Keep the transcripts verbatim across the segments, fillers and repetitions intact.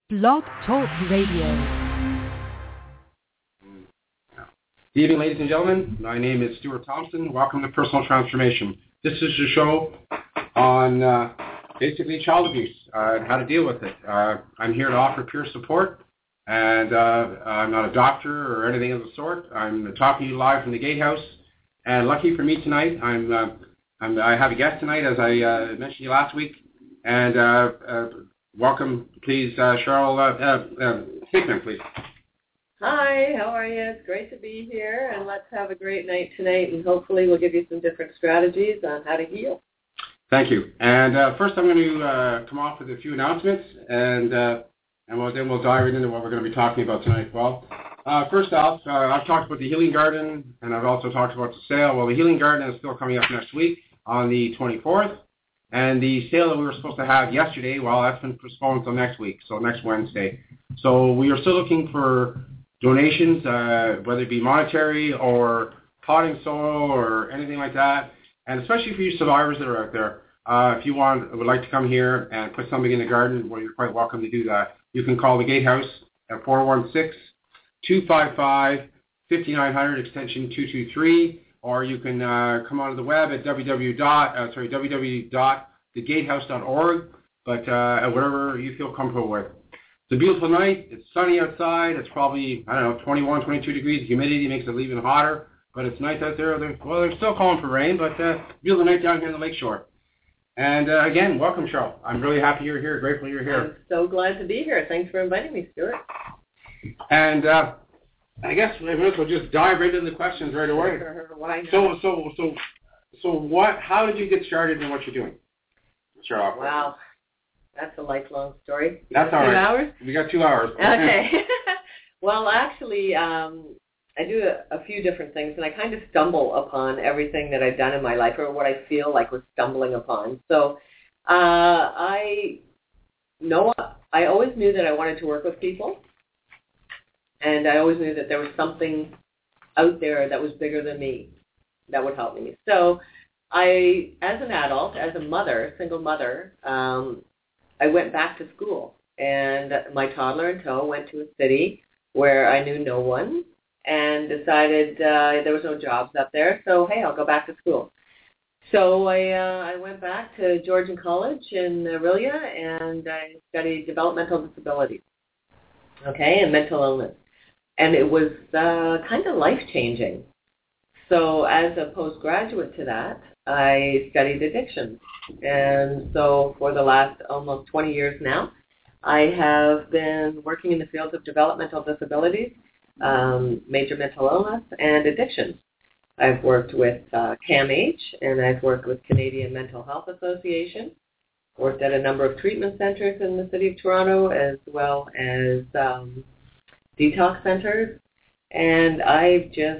Blog Talk Radio. Good evening, ladies and gentlemen. My name is Stuart Thompson. Welcome to Personal Transformation. This is a show on uh, basically child abuse uh, and how to deal with it. Uh, I'm here to offer peer support, and uh, I'm not a doctor or anything of the sort. I'm talking to you live from the Gatehouse, and lucky for me tonight, I'm, uh, I'm I have a guest tonight, as I uh, mentioned to you last week, and uh, uh, welcome, please, uh, Cheryl uh, uh, uh, Hickman, please. Hi, how are you? It's great to be here, and let's have a great night tonight, and hopefully we'll give you some different strategies on how to heal. Thank you. And uh, first I'm going to uh, come off with a few announcements, and uh, and we'll, then we'll dive right into what we're going to be talking about tonight. Well, uh, first off, uh, I've talked about the Healing Garden, and I've also talked about the sale. Well, the Healing Garden is still coming up next week on the twenty-fourth, and the sale that we were supposed to have yesterday, well, that's been postponed until next week, so next Wednesday. So we are still looking for donations, uh, whether it be monetary or potting soil or anything like that. And especially for you survivors that are out there, uh, if you want, would like to come here and put something in the garden, well, you're quite welcome to do that. You can call the Gatehouse at four one six, two five five, five nine zero zero, extension two two three, or you can uh, come onto the web at www. Uh, sorry, w w w dot the gatehouse dot org, but uh, whatever you feel comfortable with. It's a beautiful night. It's sunny outside. It's probably, I don't know, twenty-one, twenty-two degrees. The humidity makes it even hotter. But it's nice out there. They're, well, they're still calling for rain, but uh, beautiful night down here in the lakeshore. And uh, again, welcome, Cheryl. I'm really happy you're here. Grateful you're here. I'm so glad to be here. Thanks for inviting me, Stuart. And uh, I guess we'll just dive right into the questions right away. Why not? So, so, so, so, what? How did you get started in what you're doing? Cheryl. Wow, that's a lifelong story. That's all right. Two hours? We got two hours. Okay. Well, actually, um, I do a, a few different things, and I kind of stumble upon everything that I've done in my life, or what I feel like was stumbling upon. So uh, I know I always knew that I wanted to work with people, and I always knew that there was something out there that was bigger than me that would help me. So I, as an adult, as a mother, single mother, um, I went back to school, and my toddler in tow went to a city where I knew no one, and decided uh, there was no jobs up there, so hey, I'll go back to school. So I uh, I went back to Georgian College in Orillia, and I studied developmental disabilities, okay, and mental illness. And it was uh, kind of life-changing. So as a postgraduate to that, I studied addiction. And so for the last almost twenty years now, I have been working in the fields of developmental disabilities, um, major mental illness, and addiction. I've worked with uh, CAMH, and I've worked with Canadian Mental Health Association, worked at a number of treatment centers in the city of Toronto, as well as um, detox centers, and I've just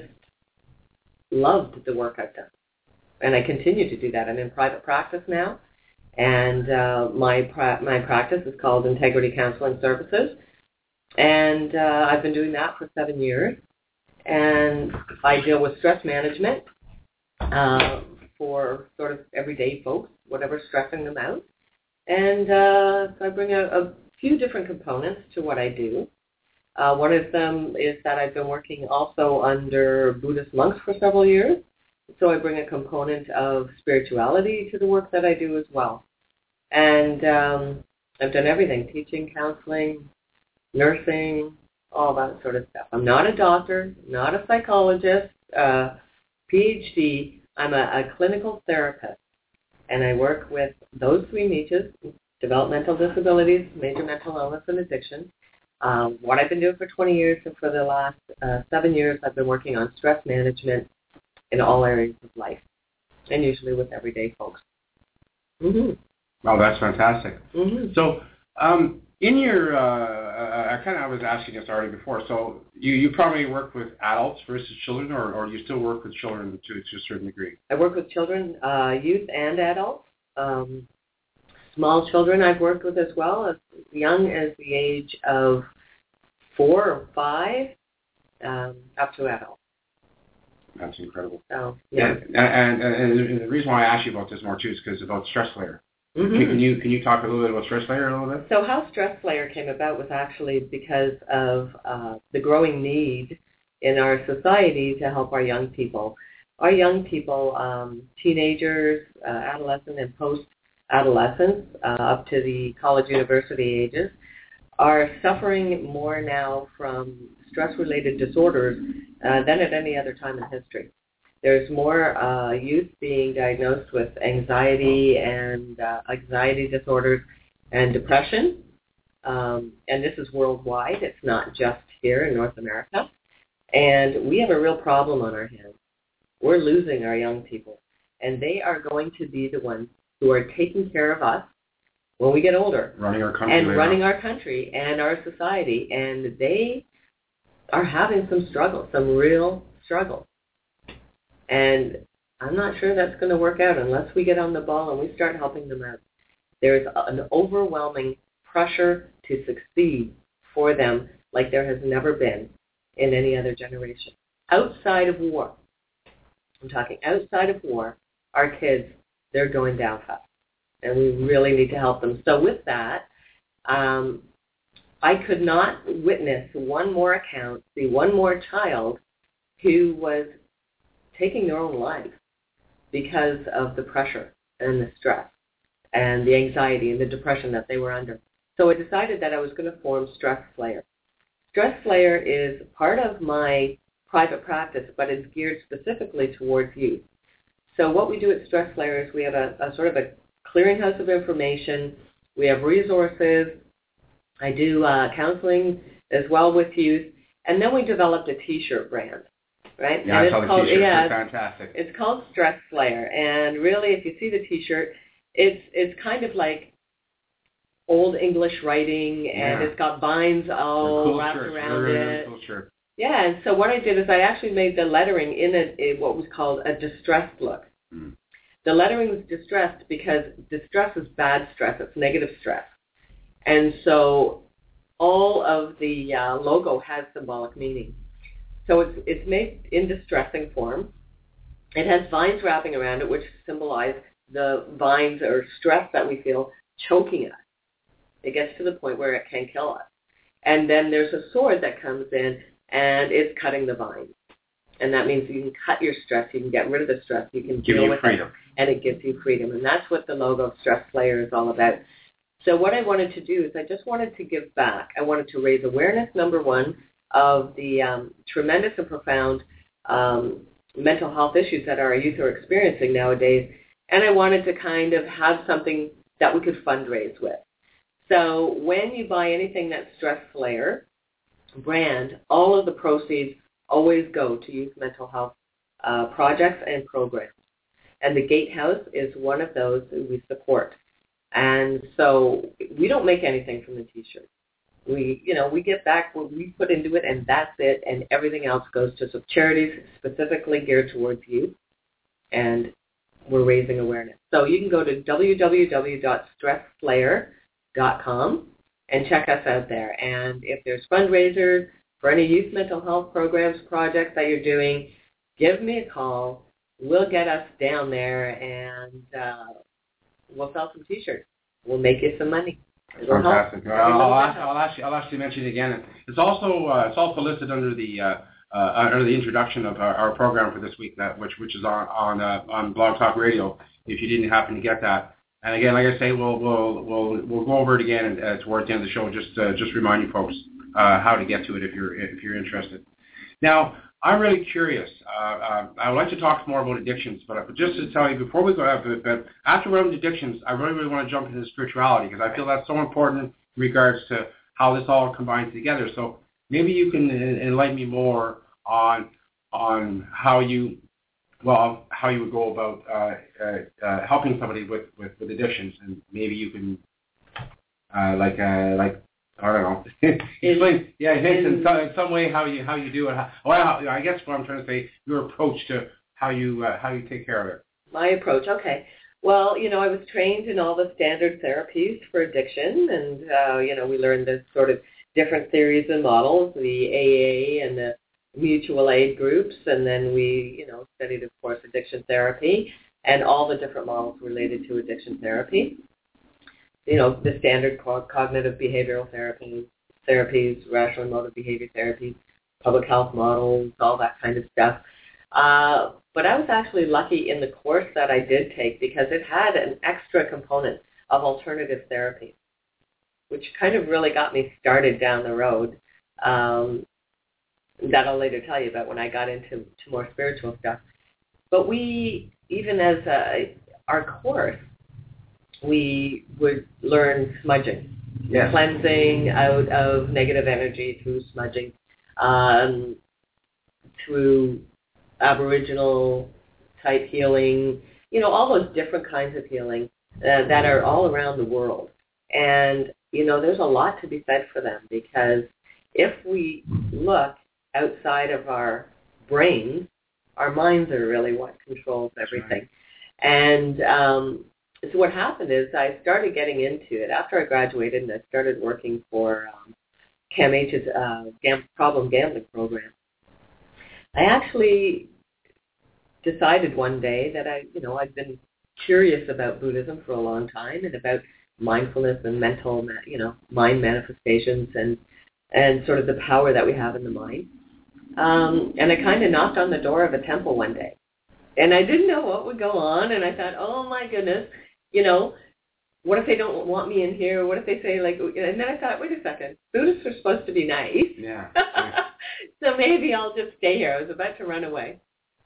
loved the work I've done. And I continue to do that. I'm in private practice now, and uh, my pra- my practice is called Integrity Counseling Services, and uh, I've been doing that for seven years. And I deal with stress management uh, for sort of everyday folks, whatever's stressing them out. And uh, so I bring a, a few different components to what I do. Uh, one of them is that I've been working also under Buddhist monks for several years. So I bring a component of spirituality to the work that I do as well. And um, I've done everything, teaching, counseling, nursing, all that sort of stuff. I'm not a doctor, not a psychologist, uh, P H D. I'm a, a clinical therapist, and I work with those three niches, developmental disabilities, major mental illness, and addiction. Um, what I've been doing for twenty years, and for the last uh, seven years, I've been working on stress management in all areas of life, and usually with everyday folks. Mm-hmm. Wow, that's fantastic. Mm-hmm. So, um, in your, uh, I kind of was asking this already before, so you, you probably work with adults versus children, or, or you still work with children to, to a certain degree? I work with children, uh, youth, and adults. Um, small children I've worked with as well, as young as the age of four or five, um, up to adults. That's incredible. So, yeah. And, and, and, and the reason why I asked you about this more, too, is because about stress layer. Mm-hmm. Can, can you can you talk a little bit about Stress Slayer a little bit? So how Stress Slayer came about was actually because of uh, the growing need in our society to help our young people. Our young people, um, teenagers, uh, adolescent and post-adolescents, uh, up to the college university ages, are suffering more now from stress-related disorders uh, than at any other time in history. There's more uh, youth being diagnosed with anxiety and uh, anxiety disorders and depression, um, and this is worldwide. It's not just here in North America. And we have a real problem on our hands. We're losing our young people, and they are going to be the ones who are taking care of us when we get older. Running our country. And running our country and our society, and they are having some struggle, some real struggle. And I'm not sure that's going to work out unless we get on the ball and we start helping them out. There's an overwhelming pressure to succeed for them like there has never been in any other generation. Outside of war, I'm talking outside of war, our kids, they're going down fast. And we really need to help them. So with that, um, I could not witness one more account, see one more child who was taking their own life because of the pressure and the stress and the anxiety and the depression that they were under. So I decided that I was going to form Stress Slayer. Stress Slayer is part of my private practice, but it's geared specifically towards youth. So what we do at Stress Slayer is we have a, a sort of a clearinghouse of information. We have resources. I do uh, counseling as well with youth. And then we developed a T-shirt brand, right? Yeah, and I saw it's the called, T-shirt. yeah, It's fantastic. It's called Stress Slayer. And really, if you see the T-shirt, it's it's kind of like old English writing, and Yeah. it's got vines all cool wrapped shirts. around really, it. really cool shirt. Yeah, and so what I did is I actually made the lettering in a, a what was called a distressed look. Mm. The lettering was distressed because distress is bad stress. It's negative stress. And so all of the uh, logo has symbolic meaning. So it's, it's made in distressing form. It has vines wrapping around it, which symbolize the vines or stress that we feel choking us. It gets to the point where it can kill us. And then there's a sword that comes in, and it's cutting the vines. And that means you can cut your stress, you can get rid of the stress, you can Give deal you with freedom. it, and it gives you freedom. And that's what the logo of Stress Slayer is all about. So what I wanted to do is I just wanted to give back. I wanted to raise awareness, number one, of the um, tremendous and profound um, mental health issues that our youth are experiencing nowadays. And I wanted to kind of have something that we could fundraise with. So when you buy anything that's Stress Slayer brand, all of the proceeds always go to youth mental health uh, projects and programs. And the Gatehouse is one of those that we support. And so we don't make anything from the T-shirt. We, you know, we get back what we put into it, and that's it, and everything else goes to some charities specifically geared towards youth, and we're raising awareness. So you can go to w w w dot stress slayer dot com and check us out there. And if there's fundraisers for any youth mental health programs, projects that you're doing, give me a call. We'll get us down there, and uh, we'll sell some T-shirts. We'll make you some money. It'll Fantastic. help. I'll, I'll, ask, I'll, ask you, I'll ask you to mention it again. It's also uh, it's also listed under the uh, uh, under the introduction of our, our program for this week, that which which is on on uh, on Blog Talk Radio. If you didn't happen to get that, and again, like I say, we'll we'll we'll we'll go over it again uh, towards the end of the show. Just uh, just remind you folks uh, how to get to it if you're if you're interested. Now, I'm really curious. Uh, uh, I would like to talk more about addictions, but just to tell you before we go out, but, but after we're on addictions, I really, really want to jump into spirituality because I feel that's so important in regards to how this all combines together. So maybe you can enlighten me more on on how you, well, how you would go about uh, uh, uh, helping somebody with, with, with addictions, and maybe you can, uh, like, uh, like. I don't know. Explain, yeah, hints in, in, some, in some way how you how you do it. How, well, I guess what I'm trying to say, your approach to how you uh, how you take care of it. My approach, okay. Well, you know, I was trained in all the standard therapies for addiction, and uh, you know, we learned the sort of different theories and models, the A A and the mutual aid groups, and then we, you know, studied, of course, addiction therapy and all the different models related to addiction therapy. you know, the standard co- cognitive behavioral therapies, therapies, rational and motive behavior therapies, public health models, all that kind of stuff. Uh, but I was actually lucky in the course that I did take because it had an extra component of alternative therapy, which kind of really got me started down the road. Um, that I'll later tell you about when I got into to more spiritual stuff. But we, even as a, our course, we would learn smudging, Yes. cleansing out of negative energy through smudging, um, through Aboriginal type healing, you know, all those different kinds of healing uh, that are all around the world. And, you know, there's a lot to be said for them because if we look outside of our brains, our minds are really what controls everything. Right. And um, so what happened is I started getting into it after I graduated and I started working for um, CAMH's uh, gam- problem gambling program. I actually decided one day that I, you know, I'd been curious about Buddhism for a long time and about mindfulness and mental, you know, mind manifestations and, and sort of the power that we have in the mind. Um, and I kind of knocked on the door of a temple one day. And I didn't know what would go on. And I thought, oh, my goodness, you know, what if they don't want me in here? What if they say, like, and then I thought, wait a second, Buddhists are supposed to be nice. Yeah. So maybe I'll just stay here. I was about to run away.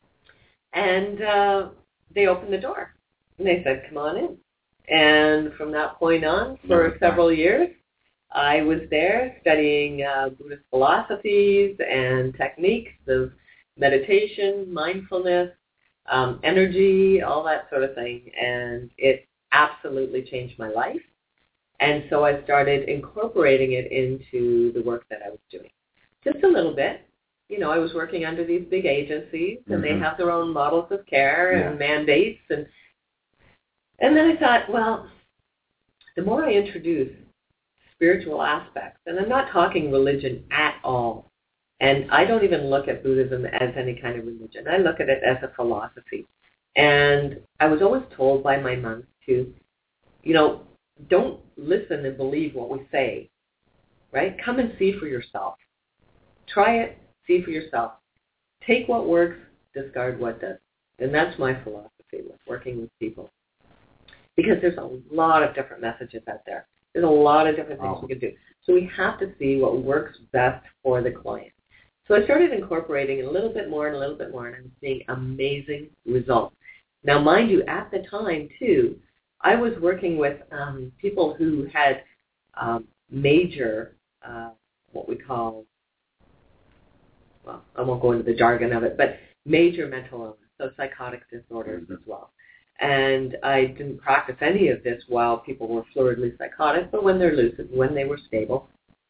And uh, they opened the door. And they said, come on in. And from that point on, for Okay. several years, I was there studying uh, Buddhist philosophies and techniques of meditation, mindfulness, um, energy, all that sort of thing. And it absolutely changed my life. And so I started incorporating it into the work that I was doing. Just a little bit. You know, I was working under these big agencies, and mm-hmm. they have their own models of care and yeah. mandates. And, and then I thought, well, the more I introduce spiritual aspects, and I'm not talking religion at all, and I don't even look at Buddhism as any kind of religion. I look at it as a philosophy. And I was always told by my monks to, you know, don't listen and believe what we say, right? Come and see for yourself. Try it, see for yourself. Take what works, discard what doesn't. And that's my philosophy with working with people. Because there's a lot of different messages out there. There's a lot of different things oh. we can do. So we have to see what works best for the client. So I started incorporating it a little bit more and a little bit more, and I'm seeing amazing results. Now, mind you, at the time, too, I was working with um, people who had um, major, uh, what we call, well, I won't go into the jargon of it, but major mental illness, so psychotic disorders mm-hmm. as well. And I didn't practice any of this while people were floridly psychotic, but when they're lucid, when they were stable.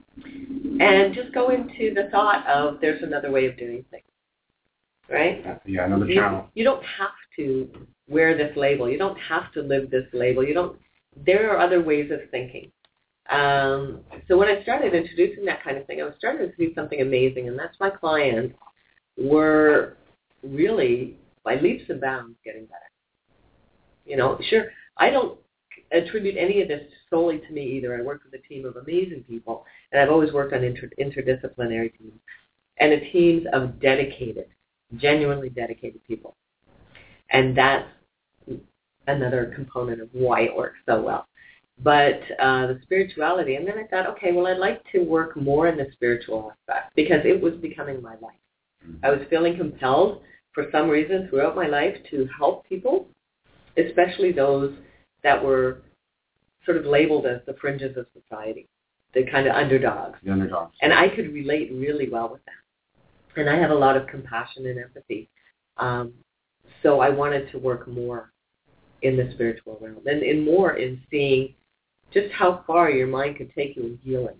And just go into the thought of there's another way of doing things, right? Yeah, another you, channel. You don't have to wear this label. You don't have to live this label. You don't. There are other ways of thinking. Um, so when I started introducing that kind of thing, I was starting to see something amazing, and that's my clients were really, by leaps and bounds, getting better. You know, sure, I don't attribute any of this solely to me either. I work with a team of amazing people, and I've always worked on inter- interdisciplinary teams, and a teams of dedicated, genuinely dedicated people. And that's another component of why it works so well. But uh, the spirituality, and then I thought, okay, well, I'd like to work more in the spiritual aspect because it was becoming my life. I was feeling compelled for some reason throughout my life to help people, especially those that were sort of labeled as the fringes of society, the kind of underdogs. The underdogs. And I could relate really well with them. And I have a lot of compassion and empathy. Um, so I wanted to work more in the spiritual realm and, and more in seeing just how far your mind could take you in healing.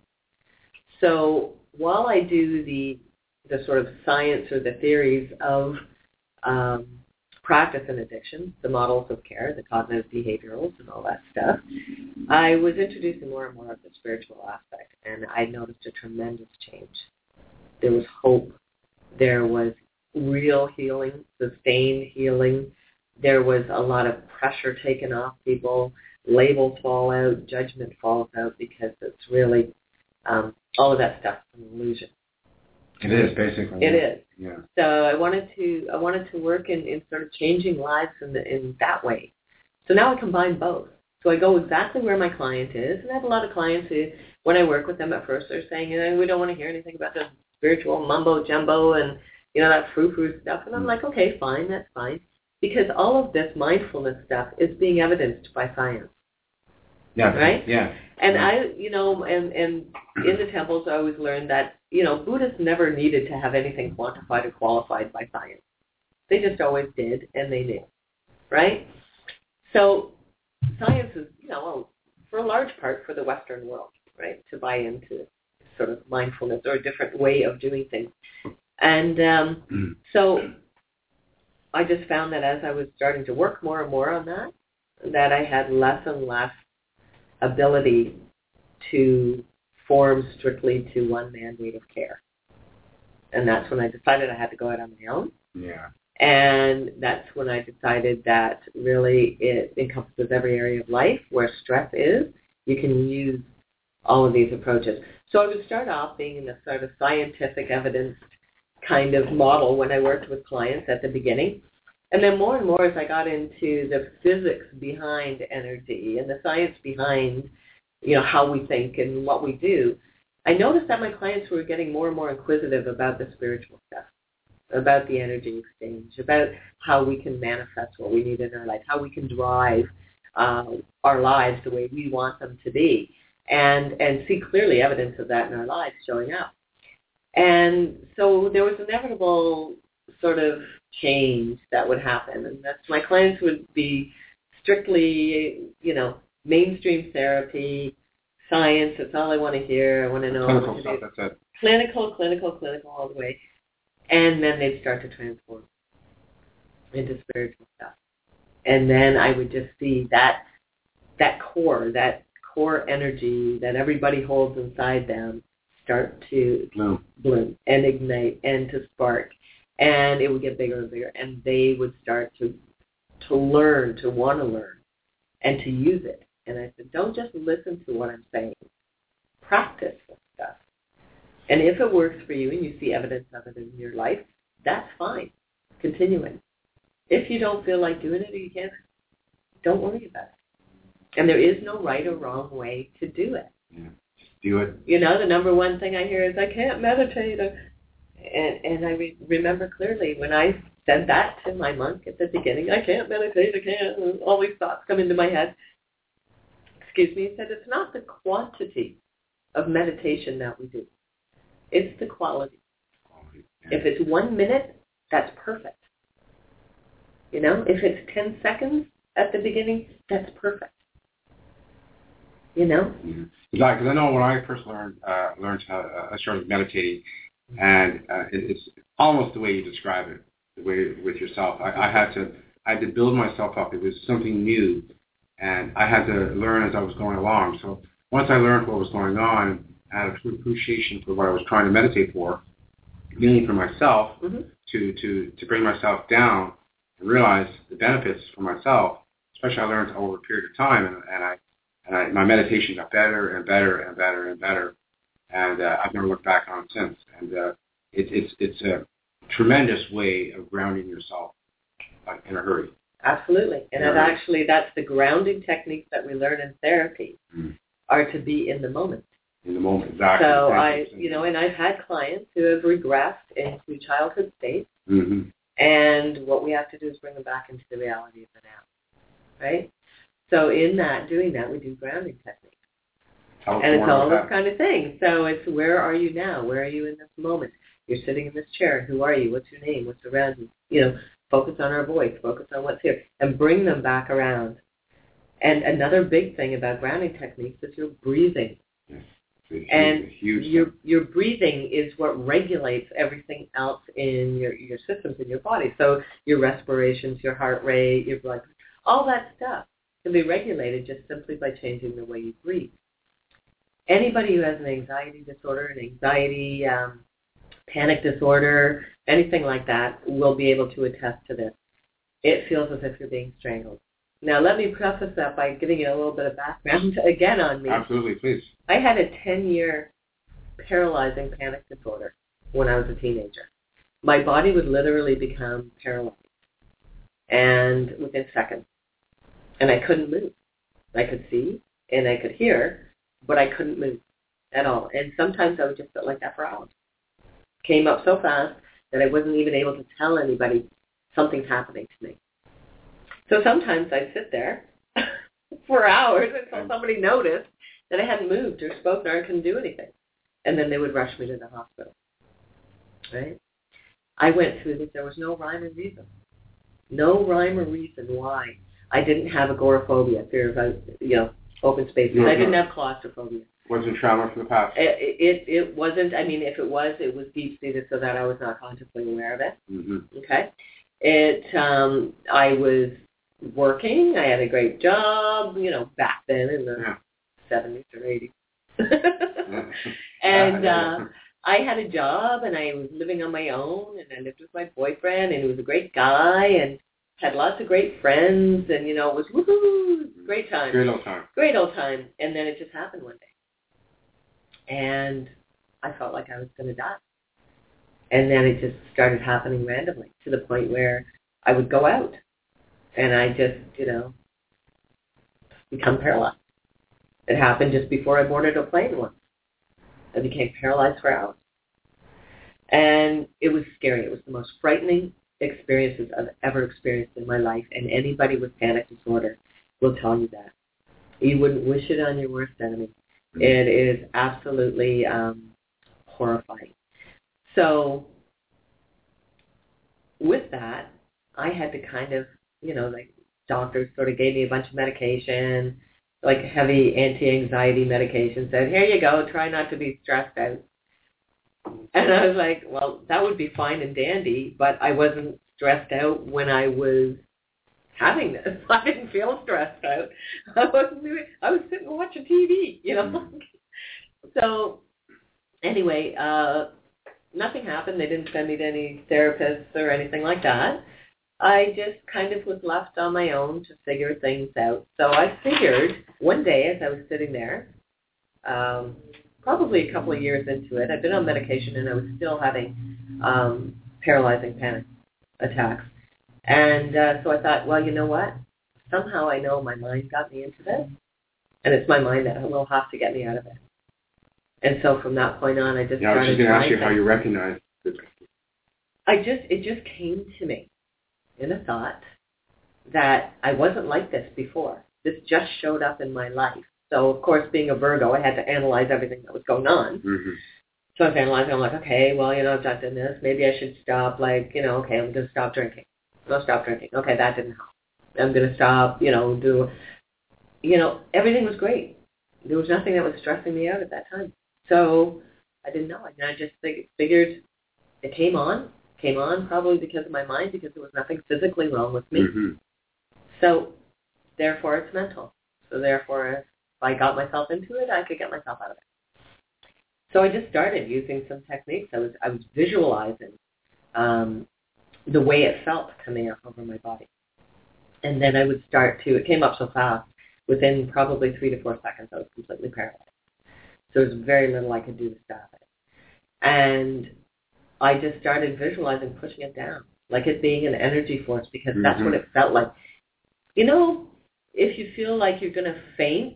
So while I do the the sort of science or the theories of um, practice and addiction, the models of care, the cognitive behaviorals and all that stuff, I was introducing more and more of the spiritual aspect, and I noticed a tremendous change. There was hope. There was real healing, sustained healing. There was a lot of pressure taken off people. labels fall out, judgment falls out, because it's really um, all of that stuff is an illusion. It is, basically. It yeah. is. Yeah. So I wanted to I wanted to work in, in sort of changing lives in, the, in that way. So now I combine both. So I go exactly where my client is, and I have a lot of clients who, when I work with them at first, they're saying, you know, we don't want to hear anything about the spiritual mumbo jumbo and, you know, that frou-frou stuff. And I'm like, okay, fine, that's fine. Because all of this mindfulness stuff is being evidenced by science. Yeah. Right? Yeah. And yeah. I, you know, and, and in the temples I always learned that, you know, Buddhists never needed to have anything quantified or qualified by science. They just always did, and they knew. Right? So science is, you know, well, for a large part for the Western world, right, to buy into sort of mindfulness or a different way of doing things. And um, mm. so I just found that as I was starting to work more and more on that, that I had less and less ability to form strictly to one mandate of care. And that's when I decided I had to go out on my own. Yeah. And that's when I decided that really it encompasses every area of life where stress is. You can use all of these approaches. So I would start off being in a sort of scientific evidence kind of model when I worked with clients at the beginning. And then more and more as I got into the physics behind energy and the science behind, you know, how we think and what we do, I noticed that my clients were getting more and more inquisitive about the spiritual stuff, about the energy exchange, about how we can manifest what we need in our life, how we can drive uh, our lives the way we want them to be, and and see clearly evidence of that in our lives showing up. And so there was inevitable sort of change that would happen, and that's my clients would be strictly, you know, mainstream therapy, science. That's all I want to hear. I want to know. Clinical stuff, that's it. Clinical, clinical, clinical, all the way. And then they'd start to transform into spiritual stuff. And then I would just see that that core, that core energy that everybody holds inside them start to bloom, bloom and ignite and to spark. And it would get bigger and bigger. And they would start to to learn, to want to learn, and to use it. And I said, don't just listen to what I'm saying. Practice this stuff. And if it works for you and you see evidence of it in your life, that's fine. Continue it. If you don't feel like doing it or you can't, don't worry about it. And there is no right or wrong way to do it. Yeah, just do it. You know, the number one thing I hear is, I can't meditate. And, and I re- remember clearly when I said that to my monk at the beginning, I can't meditate, I can't, and all these thoughts come into my head. Excuse me, he said, it's not the quantity of meditation that we do. It's the quality. quality yeah. If it's one minute, that's perfect. You know, if it's ten seconds at the beginning, that's perfect. You know? Yeah. Because I know when I first learned uh, learned how uh, I started meditating, and uh, it, it's almost the way you describe it, the way with yourself. I, I had to I had to build myself up. It was something new, and I had to learn as I was going along. So once I learned what was going on, I had a true appreciation for what I was trying to meditate for, mainly for myself, mm-hmm. to, to, to bring myself down and realize the benefits for myself. Especially I learned over a period of time, and, and I and I, my meditation got better and better and better and better, and uh, I've never looked back on it since. And uh, it, it's it's a tremendous way of grounding yourself uh, in a hurry. Absolutely, and that actually that's the grounding techniques that we learn in therapy mm. are to be in the moment. In the moment, exactly. So Thank I, you. you know, and I've had clients who have regressed into childhood states, mm-hmm. and what we have to do is bring them back into the reality of the now, right? So in that, doing that, we do grounding techniques. Tell us and it's all this that. kind of thing. So it's, where are you now? Where are you in this moment? You're sitting in this chair. Who are you? What's your name? What's around you? You know, focus on our voice. Focus on what's here. And bring them back around. And another big thing about grounding techniques is your breathing. Yes. Huge, and huge your your breathing is what regulates everything else in your, your systems in your body. So your respirations, your heart rate, your blood, all that stuff can be regulated just simply by changing the way you breathe. Anybody who has an anxiety disorder, an anxiety, um, panic disorder, anything like that will be able to attest to this. It feels as if you're being strangled. Now, let me preface that by giving you a little bit of background again on me. Absolutely, please. I had a ten-year paralyzing panic disorder when I was a teenager. My body would literally become paralyzed, and within seconds. And I couldn't move. I could see and I could hear, but I couldn't move at all. And sometimes I would just sit like that for hours. Came up so fast that I wasn't even able to tell anybody something's happening to me. So sometimes I'd sit there for hours until somebody noticed that I hadn't moved or spoken or I couldn't do anything. And then they would rush me to the hospital. Right? I went through this. There was no rhyme or reason. No rhyme or reason why I didn't have agoraphobia, fear of, you know, open spaces. No, I didn't no. have claustrophobia. Wasn't trauma from the past? It, it it wasn't. I mean, if it was, it was deep-seated so that I was not consciously aware of it. Mm-hmm. Okay? It, um, I was working. I had a great job, you know, back then in the yeah. seventies or eighties. and uh, I had a job, and I was living on my own, and I lived with my boyfriend, and he was a great guy, and had lots of great friends, and, you know, it was woohoo, great time. Great old time. Great old time. And then it just happened one day. And I felt like I was going to die. And then it just started happening randomly to the point where I would go out, and I just, you know, become paralyzed. It happened just before I boarded a plane once. I became paralyzed for hours. And it was scary. It was the most frightening experiences I've ever experienced in my life, and anybody with panic disorder will tell you that. You wouldn't wish it on your worst enemy. Mm-hmm. It is absolutely um, horrifying. So with that, I had to kind of, you know, like doctors sort of gave me a bunch of medication, like heavy anti-anxiety medication, said, here you go, try not to be stressed out. And I was like, well, that would be fine and dandy, but I wasn't stressed out when I was having this. I didn't feel stressed out. I wasn't doing, I was sitting watching T V, you know. Mm-hmm. So anyway, uh, nothing happened. They didn't send me to any therapists or anything like that. I just kind of was left on my own to figure things out. So I figured one day as I was sitting there, um, probably a couple of years into it, I'd been on medication and I was still having um, paralyzing panic attacks. And uh, so I thought, well, you know what? Somehow I know my mind got me into this, and it's my mind that will have to get me out of it. And so from that point on, I just yeah, started. I was just going to ask you how you recognize it. I just, it just came to me in a thought that I wasn't like this before. This just showed up in my life. So, of course, being a Virgo, I had to analyze everything that was going on. Mm-hmm. So I was analyzing. I'm like, okay, well, you know, I've done this. Maybe I should stop, like, you know, okay, I'm going to stop drinking. I'll stop drinking. Okay, that didn't help. I'm going to stop, you know, do, you know, everything was great. There was nothing that was stressing me out at that time. So I didn't know. And I just figured it came on, came on probably because of my mind, because there was nothing physically wrong with me. Mm-hmm. So therefore it's mental. So therefore if I got myself into it, I could get myself out of it. So I just started using some techniques. I was I was visualizing um, the way it felt coming up over my body. And then I would start to, it came up so fast, within probably three to four seconds I was completely paralyzed. So there was very little I could do to stop it. And I just started visualizing pushing it down, like it being an energy force, because mm-hmm. that's what it felt like. You know, if you feel like you're going to faint,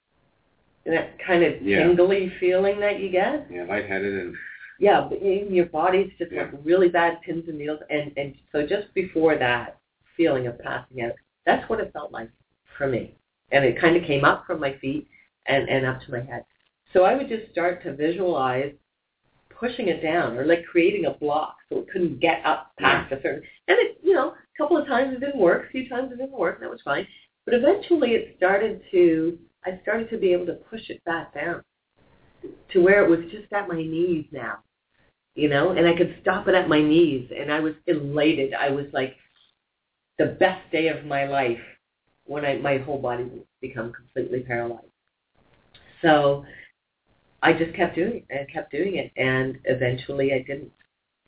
that kind of yeah. tingly feeling that you get. Yeah, lightheaded and... Yeah, but your body's just yeah. like really bad pins and needles. And, and so just before that feeling of passing out, that's what it felt like for me. And it kind of came up from my feet and, and up to my head. So I would just start to visualize pushing it down, or like creating a block so it couldn't get up past a certain... And it, you know, a couple of times it didn't work, a few times it didn't work, and that was fine. But eventually it started to... I started to be able to push it back down to where it was just at my knees now, you know, and I could stop it at my knees, and I was elated. I was like the best day of my life when I, my whole body would become completely paralyzed. So I just kept doing it and kept doing it, and eventually I didn't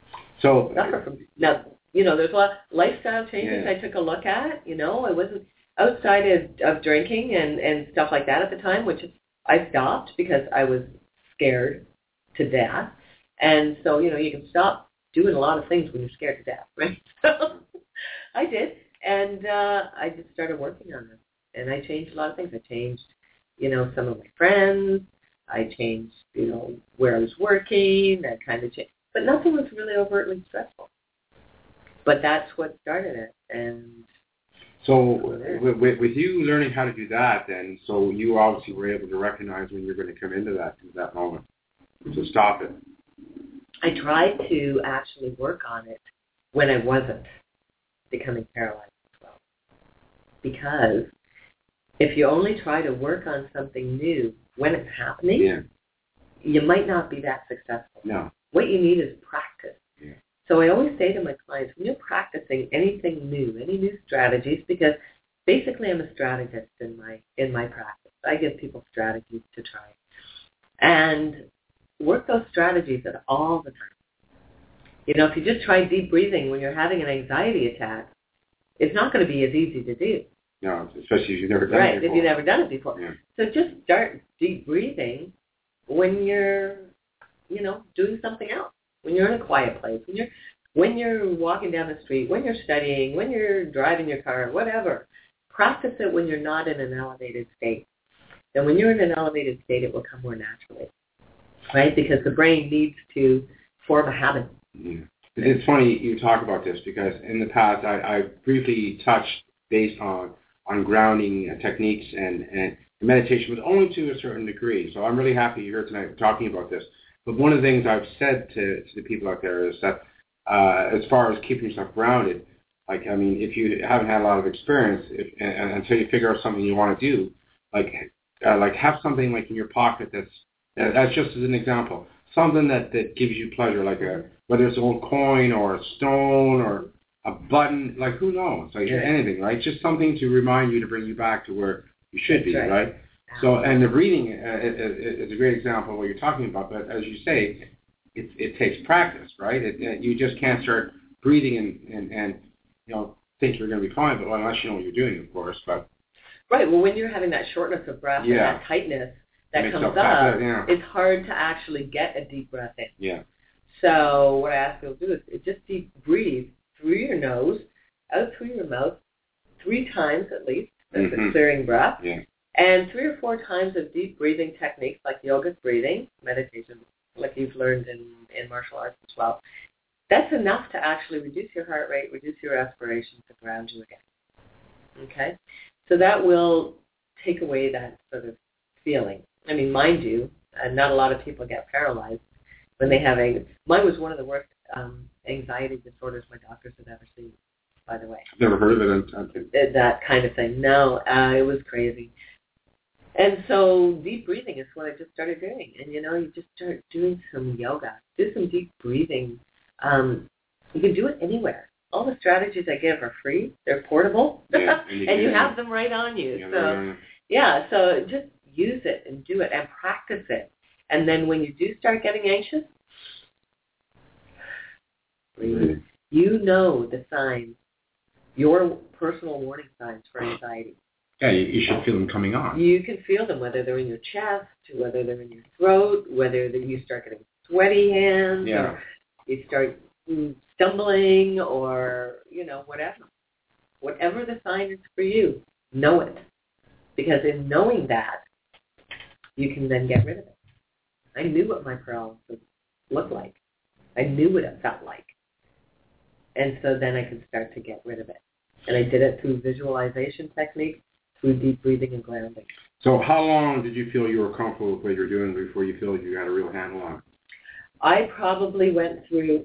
so, suffer from it. Now, you know, there's a lot of lifestyle changes yeah. I took a look at, you know, I wasn't, outside of, of drinking and, and stuff like that at the time, which I stopped because I was scared to death. And so, you know, you can stop doing a lot of things when you're scared to death, right? So I did. And uh, I just started working on it. And I changed a lot of things. I changed, you know, some of my friends. I changed, you know, where I was working, that kind of change. But nothing was really overtly stressful. But that's what started it. And so with, with you learning how to do that, then, so you obviously were able to recognize when you're going to come into that into that moment to stop it. I tried to actually work on it when I wasn't becoming paralyzed as well. Because if you only try to work on something new when it's happening, yeah. you might not be that successful. No. What you need is practice. Yeah. So I always say to my clients, when you're practicing anything new, any new strategies, because basically I'm a strategist in my in my practice. I give people strategies to try. And work those strategies at all the time. You know, if you just try deep breathing when you're having an anxiety attack, it's not going to be as easy to do. No, especially if you've never done right, it before. if you've never done it before. Yeah. So just start deep breathing when you're, you know, doing something else. When you're in a quiet place, when you're when you're walking down the street, when you're studying, when you're driving your car, whatever. Practice it when you're not in an elevated state. And when you're in an elevated state, it will come more naturally. Right? Because the brain needs to form a habit. Yeah. It's funny you talk about this because in the past I, I briefly touched based on, on grounding techniques and, and meditation, but only to a certain degree. So I'm really happy you're here tonight talking about this. But one of the things I've said to, to the people out there is that uh, as far as keeping yourself grounded, like, I mean, if you haven't had a lot of experience if, and, and until you figure out something you want to do, like, uh, like have something like in your pocket that's Uh, that's just as an example. Something that, that gives you pleasure, like a, whether it's an old coin or a stone or a button, like who knows, like yeah. anything, right? Just something to remind you to bring you back to where you should be, right? right? So, and the breathing uh, is a great example of what you're talking about. But as you say, it, it takes practice, right? It, it, you just can't start breathing and, and, and you know think you're going to be fine, but well, unless you know what you're doing, of course. But right. Well, when you're having that shortness of breath yeah. and that tightness that comes up, up yeah. it's hard to actually get a deep breath in. Yeah. So what I ask people to do is just deep breathe through your nose, out through your mouth, three times at least. That's mm-hmm. a clearing breath. Yeah. And three or four times of deep breathing techniques like yogic breathing, meditation, like you've learned in, in martial arts as well. That's enough to actually reduce your heart rate, reduce your respiration to ground you again. Okay? So that will take away that sort of feeling. I mean, mind you, and not a lot of people get paralyzed when they have anxiety. Mine was one of the worst um, anxiety disorders my doctors had ever seen, by the way. I've never heard of it. Until... That kind of thing. No, uh, it was crazy. And so deep breathing is what I just started doing. And, you know, you just start doing some yoga. Do some deep breathing. Um, you can do it anywhere. All the strategies I give are free. They're portable. Yeah, and you, and you have them right on you. Yeah, so, right. yeah, so just use it and do it and practice it. And then when you do start getting anxious, breathe. You know the signs, your personal warning signs for anxiety. Yeah, you, you should feel them coming on. You can feel them, whether they're in your chest, whether they're in your throat, whether you start getting sweaty hands, yeah. or you start stumbling, or, you know, whatever. Whatever the sign is for you, know it. Because in knowing that, you can then get rid of it. I knew what my paralysis looked like. I knew what it felt like. And so then I could start to get rid of it. And I did it through visualization techniques, through deep breathing and grounding. So how long did you feel you were comfortable with what you're doing before you feel you got a real handle on it? I probably went through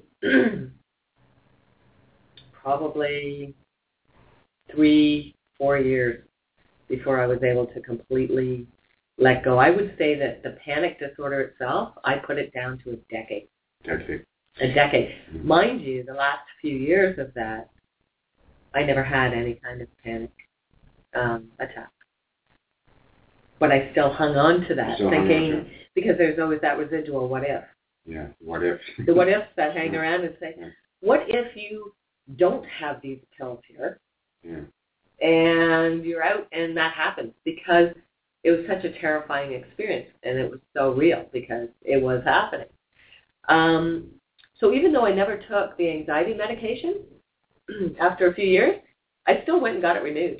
probably three, four years before I was able to completely let go. I would say that the panic disorder itself, I put it down to a decade. Decade. A decade. Mm-hmm. Mind you, the last few years of that, I never had any kind of panic um, attack. But I still hung on to that, thinking, because there's always that residual what if. Yeah, what if? The what ifs that hang around and say, yeah. What if you don't have these pills here? Yeah. and you're out, and that happens because it was such a terrifying experience, and it was so real because it was happening. Um, so even though I never took the anxiety medication, after a few years, I still went and got it renewed.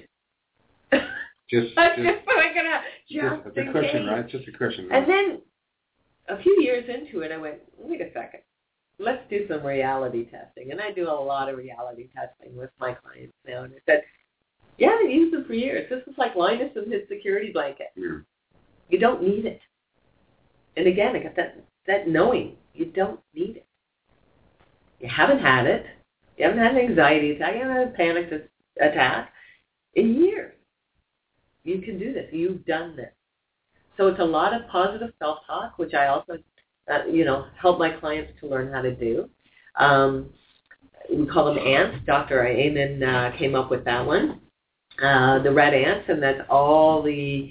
Just, I just, just, I gonna, just, just a in cushion, case. right? Just a cushion. Right? And then a few years into it, I went, wait a second. Let's do some reality testing. And I do a lot of reality testing with my clients now. And I said, yeah, I used them for years. This is like Linus and his security blanket. Yeah. You don't need it. And again, I got that, that knowing. You don't need it. You haven't had it. You haven't had an anxiety attack. You haven't had a panic attack in years. You can do this. You've done this. So it's a lot of positive self-talk, which I also, uh, you know, help my clients to learn how to do. Um, we call them ants. Doctor Amen uh, came up with that one, uh, the red ants, and that's all the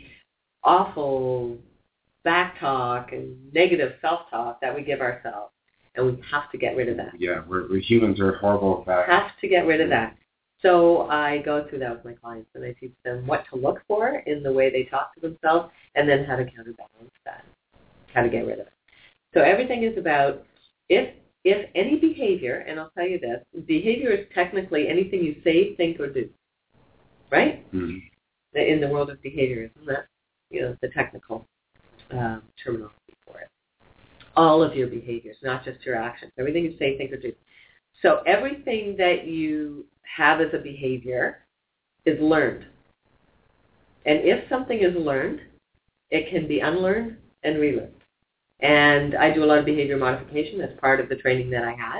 awful back talk and negative self-talk that we give ourselves, and we have to get rid of that. Yeah, we're, we're humans are horrible at that. Have to get rid of that. So I go through that with my clients, and I teach them what to look for in the way they talk to themselves, and then how to counterbalance that, how to get rid of it. So everything is about if if any behavior, and I'll tell you this, behavior is technically anything you say, think, or do, right? Mm-hmm. In the world of behaviorism, that's, you know, the technical um, terminology for it. All of your behaviors, not just your actions, everything you say, think, or do. So everything that you have as a behavior is learned. And if something is learned, it can be unlearned and relearned. And I do a lot of behavior modification as part of the training that I had.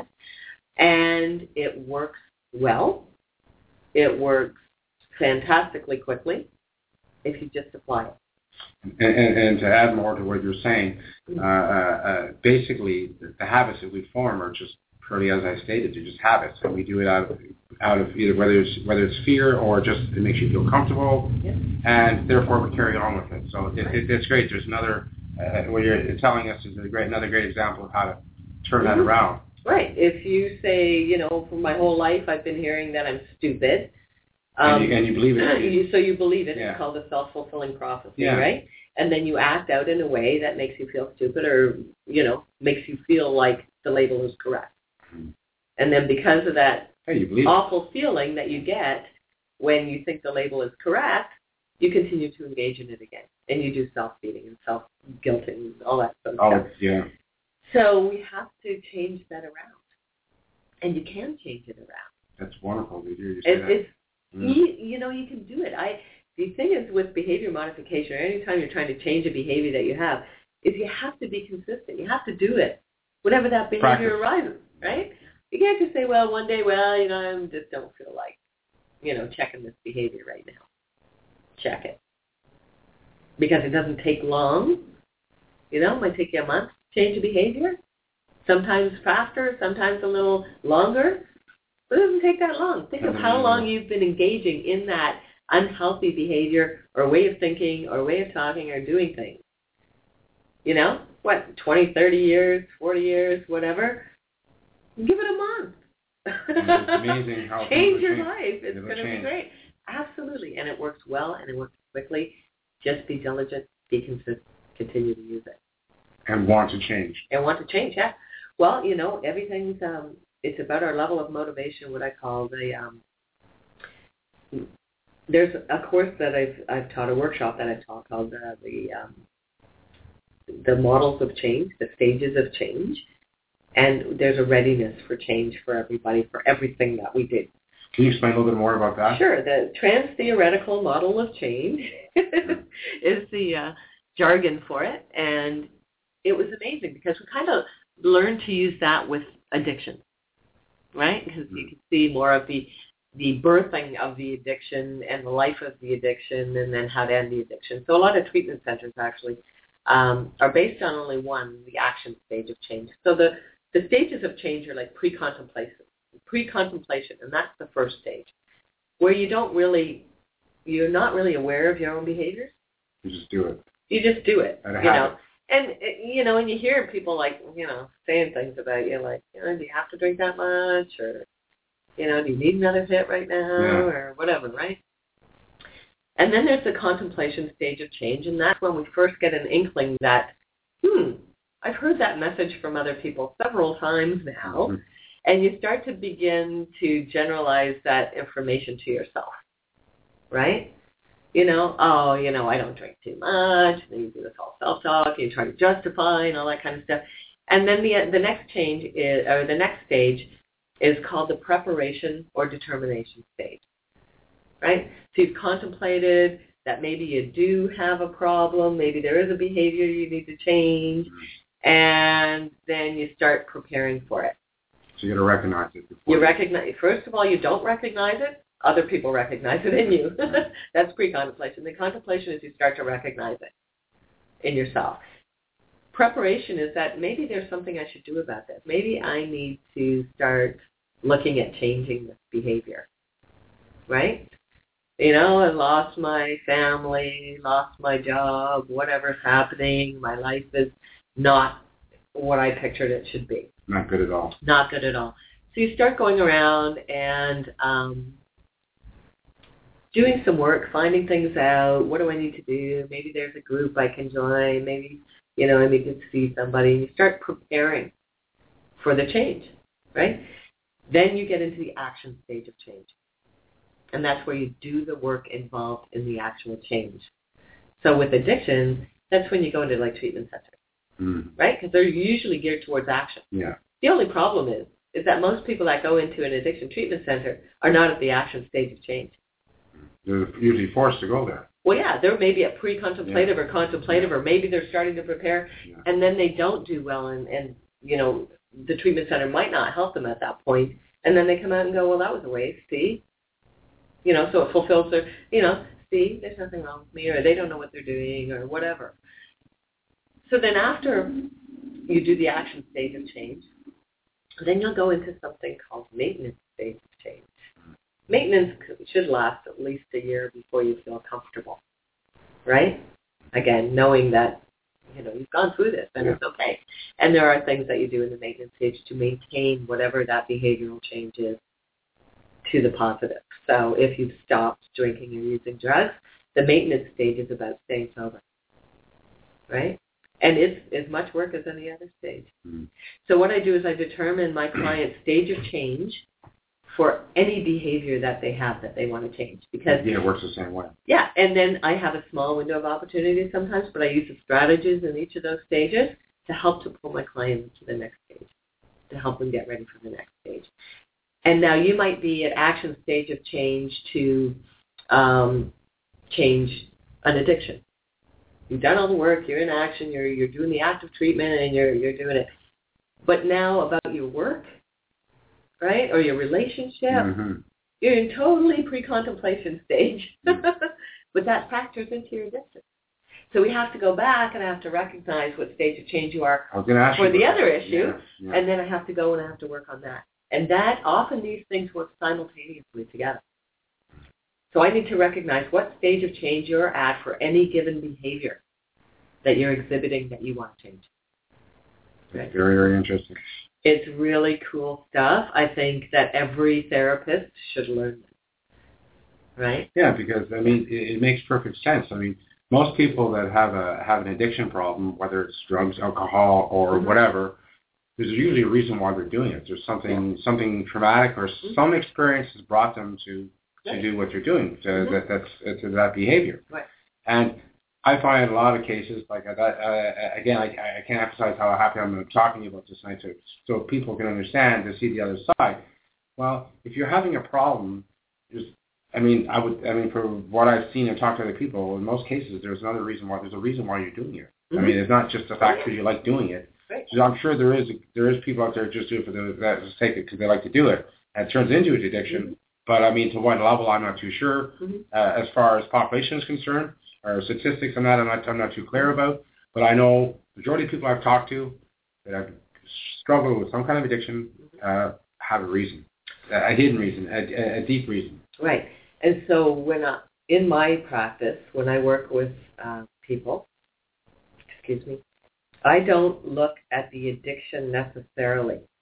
And it works well. It works fantastically quickly if you just apply it. And, and, and to add more to what you're saying, uh, uh, uh, basically the, the habits that we form are just pretty, as I stated, they're just habits, and we do it out of out of either whether it's whether it's fear or just it makes you feel comfortable, yeah. and therefore we carry on with it. So it, it, it's great. There's another uh, what you're telling us is a great another great example of how to turn mm-hmm. that around. Right. If you say, you know, for my whole life I've been hearing that I'm stupid. Um, and, you, and you believe it. you, so you believe it. Yeah. It's called a self-fulfilling prophecy, yeah. right? And then you act out in a way that makes you feel stupid or, you know, makes you feel like the label is correct. Mm-hmm. And then because of that hey, you believe awful it. feeling that you get when you think the label is correct, you continue to engage in it again. And you do self-beating and self-guilting and all that sort of oh, stuff. yeah. So we have to change that around. And you can change it around. That's wonderful to hear you say it, that. It's, mm. you, you know, you can do it. I The thing is with behavior modification, or anytime you're trying to change a behavior that you have, is you have to be consistent. You have to do it whenever that behavior Practice. arises, right? You can't just say, well, one day, well, you know, I just don't feel like, you know, checking this behavior right now. Check it. Because it doesn't take long. You know, it might take you a month to change a behavior. Sometimes faster, sometimes a little longer. But it doesn't take that long. Think of how long you've been engaging in that unhealthy behavior or way of thinking or way of talking or doing things. You know, what, twenty, thirty years, forty years, whatever. Give it a month. It's amazing how change your change. life. It's going to be great. Absolutely. And it works well and it works quickly. Just be diligent, be consistent, continue to use it. And want to change. And want to change, yeah. Well, you know, everything's, um, it's about our level of motivation, what I call the, um, there's a course that I've, I've taught, a workshop that I've taught called uh, the, um, the models of change, the stages of change. And there's a readiness for change for everybody, for everything that we do. Can you explain a little bit more about that? Sure. The trans-theoretical model of change is the uh, jargon for it. And it was amazing because we kind of learned to use that with addiction, right? Because you can see more of the, the birthing of the addiction and the life of the addiction and then how to end the addiction. So a lot of treatment centers actually um, are based on only one, the action stage of change. So the The stages of change are like pre-contemplation, pre-contemplation, and that's the first stage, where you don't really, you're not really aware of your own behaviors. You just do it. You just do it, and you know. And, you know, and you hear people like, you know, saying things about you, like, you know, do you have to drink that much? Or, you know, do you need another hit right now? Yeah. Or whatever, right? And then there's the contemplation stage of change, and that's when we first get an inkling that, hmm, I've heard that message from other people several times now, mm-hmm. and you start to begin to generalize that information to yourself, right? You know, oh, you know, I don't drink too much, and then you do this all self-talk, and you try to justify and all that kind of stuff. And then the the next change is, or the next stage is called the preparation or determination stage, right? So you've contemplated that maybe you do have a problem, maybe there is a behavior you need to change, and then you start preparing for it. So you got to recognize it before. You recognize, first of all, you don't recognize it. Other people recognize it in you. That's pre-contemplation. The contemplation is you start to recognize it in yourself. Preparation is that maybe there's something I should do about this. Maybe I need to start looking at changing this behavior, right? You know, I lost my family, lost my job, whatever's happening. My life is not what I pictured it should be. Not good at all. Not good at all. So you start going around and um, doing some work, finding things out. What do I need to do? Maybe there's a group I can join. Maybe, you know, I need to see somebody. You start preparing for the change, right? Then you get into the action stage of change. And that's where you do the work involved in the actual change. So with addiction, that's when you go into like treatment centers, mm. right? Because they're usually geared towards action. Yeah. The only problem is, is that most people that go into an addiction treatment center are not at the action stage of change. They're usually forced to go there. Well, yeah, they're maybe at pre-contemplative yeah. or contemplative, or maybe they're starting to prepare, yeah. and then they don't do well, and, and, you know, the treatment center might not help them at that point, and then they come out and go, well, that was a waste, see? You know, so it fulfills their, you know, see, there's nothing wrong with me, or they don't know what they're doing, or whatever. So then after you do the action stage of change, then you'll go into something called maintenance stage of change. Maintenance should last at least a year before you feel comfortable, right? Again, knowing that, you know, you've gone through this and yeah. it's okay. And there are things that you do in the maintenance stage to maintain whatever that behavioral change is to the positive. So if you've stopped drinking or using drugs, the maintenance stage is about staying sober, right? And it's as much work as any other stage. Mm-hmm. So what I do is I determine my client's stage of change for any behavior that they have that they want to change. Because yeah, it works the same way. Yeah, and then I have a small window of opportunity sometimes, but I use the strategies in each of those stages to help to pull my client to the next stage, to help them get ready for the next stage. And now you might be at action stage of change to um, change an addiction. You've done all the work, you're in action, you're you're doing the active treatment, and you're you're doing it. But now about your work, right, or your relationship, mm-hmm. you're in totally pre-contemplation stage. Mm-hmm. But that factors into your addiction. So we have to go back and I have to recognize what stage of change you are for the other issue, yeah, yeah. and then I have to go and I have to work on that. And that often these things work simultaneously together. So I need to recognize what stage of change you're at for any given behavior that you're exhibiting that you want to change. Right? Very, very interesting. It's really cool stuff. I think that every therapist should learn this. Right? Yeah, because, I mean, it, it makes perfect sense. I mean, most people that have a have an addiction problem, whether it's drugs, alcohol, or mm-hmm. whatever, there's usually a reason why they're doing it. There's something yeah. something traumatic or mm-hmm. some experience has brought them to to do what you're doing, to, mm-hmm. that, that's, to that behavior. Right. And I find a lot of cases, like that, uh, again, I, I can't emphasize how happy I'm talking about this tonight, so, so people can understand to see the other side. Well, if you're having a problem, just, I mean, I would, I mean, for what I've seen and talked to other people, in most cases, there's another reason why, there's a reason why you're doing it. Mm-hmm. I mean, it's not just the fact that you like doing it. Right. So I'm sure there is, there is people out there just do it for the, that just take it because they like to do it, and it turns into an addiction. Mm-hmm. But, I mean, to what level, I'm not too sure. Mm-hmm. Uh, as far as population is concerned, or statistics on that, I'm not, I'm not too clear about. But I know the majority of people I've talked to that have struggled with some kind of addiction uh, have a reason, a hidden reason, a, a deep reason. Right. And so when I, in my practice, when I work with uh, people, excuse me, I don't look at the addiction necessarily.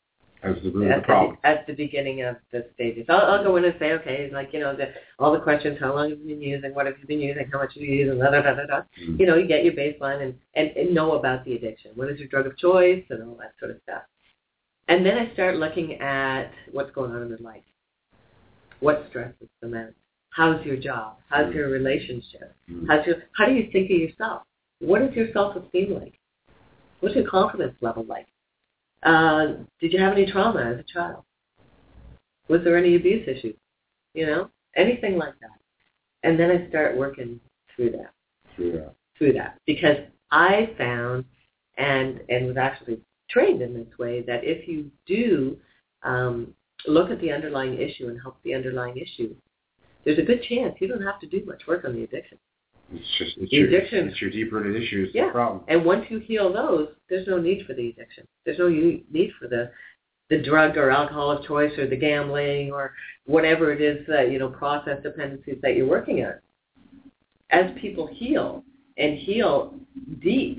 as the root at of the problem. The, at the beginning of the stages. I'll, I'll go in and say, okay, like, you know, the, all the questions, how long have you been using, what have you been using, how much have you used, and da, da, da, da, da. Mm. You know, you get your baseline and, and, and know about the addiction. What is your drug of choice and all that sort of stuff. And then I start looking at what's going on in their life. What stresses them out? How's your job? How's mm. your relationship? Mm. How's your, how do you think of yourself? What is your self-esteem like? What's your confidence level like? Uh, did you have any trauma as a child? Was there any abuse issues? You know, anything like that. And then I start working through that. Through that. Through that. Because I found, and and was actually trained in this way, that if you do um, look at the underlying issue and help the underlying issue, there's a good chance you don't have to do much work on the addiction. It's just it's your, addiction. It's your deep-rooted issues. Yeah. The problem. And once you heal those, there's no need for the addiction. There's no need for the the drug or alcohol of choice or the gambling or whatever it is that, you know, process dependencies that you're working on. As people heal and heal deep,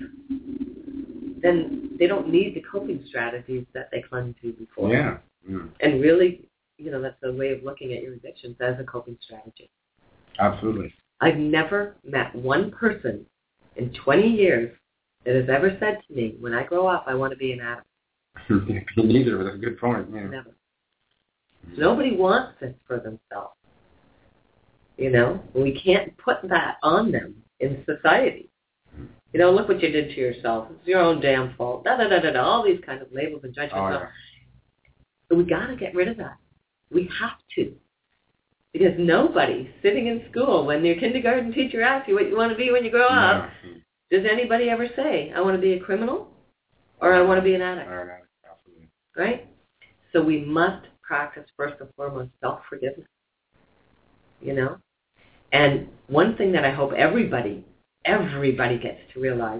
then they don't need the coping strategies that they clung to before. Yeah. Mm. And really, you know, that's a way of looking at your addictions as a coping strategy. Absolutely. I've never met one person in twenty years that has ever said to me, when I grow up, I want to be an addict. Neither, but that's a good point. Yeah. Never. Nobody wants this for themselves. You know, we can't put that on them in society. You know, look what you did to yourself. It's your own damn fault. Da da da da da. All these kind of labels and judgments. Oh, yeah. But we got to get rid of that. We have to. Because nobody sitting in school, when your kindergarten teacher asks you what you want to be when you grow up, no. Does anybody ever say, I want to be a criminal or I want to be an addict? Or an addict, absolutely. Right? So we must practice first and foremost self-forgiveness. You know? And one thing that I hope everybody, everybody gets to realize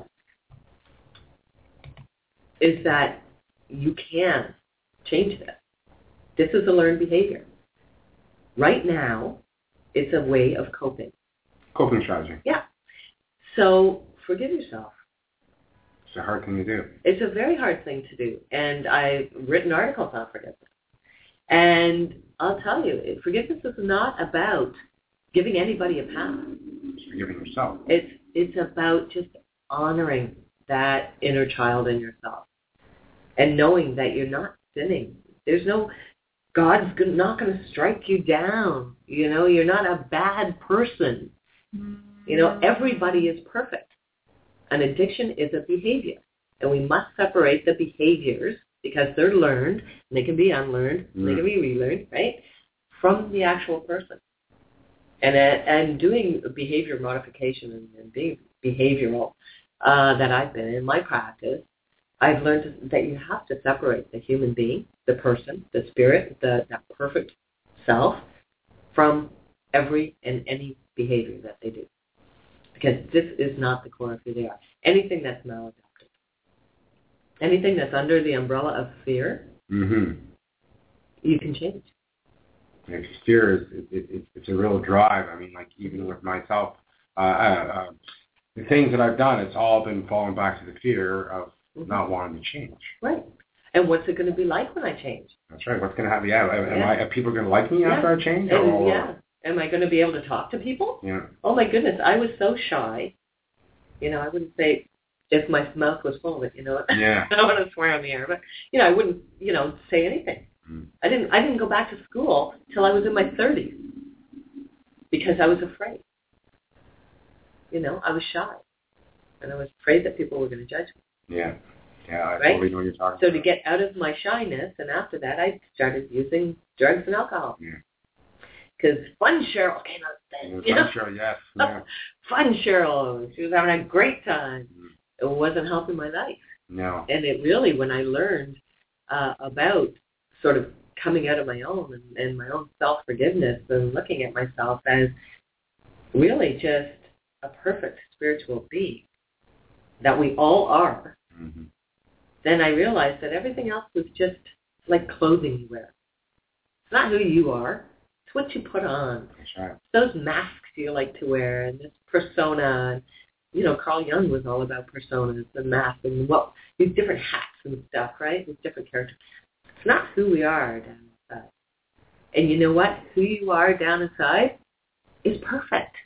is that you can change this. This is a learned behavior. Right now, it's a way of coping. Coping strategy. Yeah. So forgive yourself. It's a hard thing to do. It's a very hard thing to do. And I've written articles on forgiveness. And I'll tell you, forgiveness is not about giving anybody a pass. It's forgiving yourself. It's, it's about just honoring that inner child in yourself. And knowing that you're not sinning. There's no... God's not going to strike you down. You know, you're not a bad person. You know, everybody is perfect. An addiction is a behavior. And we must separate the behaviors, because they're learned, and they can be unlearned, and mm. they can be relearned, right, from the actual person. And uh, and doing behavior modification and, and being behavioral uh, that I've been in my practice, I've learned that you have to separate the human being, the person, the spirit, the that perfect self, from every and any behavior that they do. Because this is not the core of who they are. Anything that's maladaptive, anything that's under the umbrella of fear, mm-hmm. you can change. Yeah, fear is it, it, it's a real drive. I mean, like even with myself, uh, uh, the things that I've done, it's all been falling back to the fear of mm-hmm. not wanting to change. Right. And what's it going to be like when I change? That's right. What's going to happen? Yeah. Am yeah. I? Are people going to like me yeah. after I change? And, or? Yeah. Am I going to be able to talk to people? Yeah. Oh my goodness, I was so shy. You know, I wouldn't say if my mouth was full of it. You know. Yeah. I don't want to swear on the air, but you know, I wouldn't, you know, say anything. Mm. I didn't. I didn't go back to school till I was in my thirties because I was afraid. You know, I was shy, and I was afraid that people were going to judge me. Yeah. Yeah, I right? totally know what you're talking so about. So to get out of my shyness, and after that, I started using drugs and alcohol. Yeah. Because Fun Cheryl came out then. Fun know? Cheryl, yes. Yeah. Fun Cheryl, she was having a great time. Mm. It wasn't helping my life. No. And it really, when I learned uh, about sort of coming out of my own and, and my own self-forgiveness and looking at myself as really just a perfect spiritual being that we all are, mm-hmm. then I realized that everything else was just like clothing you wear. It's not who you are. It's what you put on. That's right. Those masks you like to wear and this persona. And, you know, Carl Jung was all about personas and masks and what these different hats and stuff, right? These different characters. It's not who we are down inside. And you know what? Who you are down inside is perfect.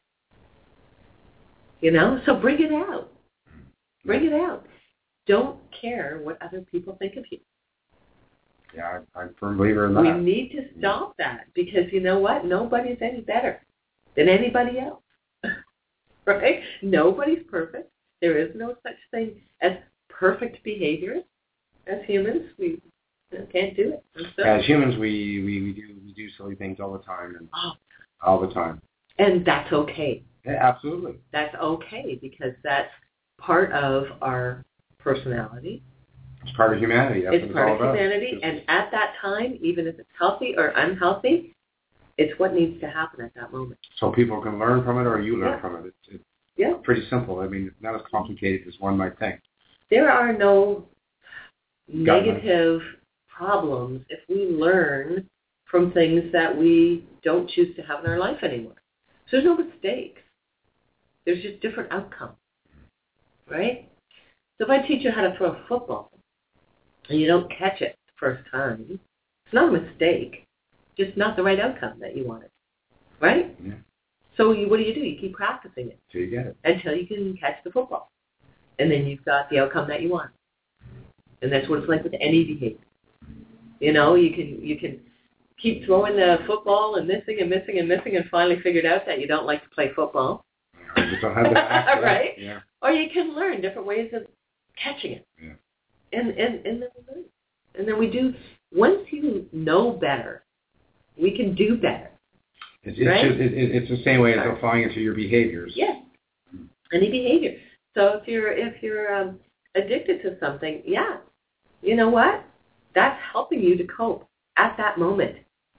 You know? So bring it out. Bring it out. Don't care what other people think of you. Yeah, I, I'm a firm believer in that. We need to stop that because you know what? Nobody's any better than anybody else. Right? Nobody's perfect. There is no such thing as perfect behavior. As humans, we can't do it. So, As humans, we, we, we do we do silly things all the time and oh. all the time. And that's okay. Yeah, absolutely. That's okay because that's part of our personality. It's part of humanity. That's it's what part it's of all humanity, about. and at that time, even if it's healthy or unhealthy, it's what needs to happen at that moment. So people can learn from it, or you learn yeah. from it. It's, it's yeah. pretty simple. I mean, not as complicated as one might think. There are no Got negative it. problems if we learn from things that we don't choose to have in our life anymore. So there's no mistakes. There's just different outcomes, right? So if I teach you how to throw a football and you don't catch it the first time, it's not a mistake, just not the right outcome that you wanted, right? Yeah. So you, what do you do? You keep practicing it. Until you get it. Until you can catch the football. And then you've got the outcome that you want. And that's what it's like with any behavior. You know, you can you can keep throwing the football and missing and missing and missing and finally figured out that you don't like to play football. You just don't have the act, right? Yeah. Or you can learn different ways of catching it. Yeah. And, and, and then we learn. And then we do, once you know better, we can do better. It's, it's, right? just, it, it's the same way as applying it to your behaviors. Yes. Any behavior. So if you're, if you're um, addicted to something, yeah, you know what? That's helping you to cope at that moment.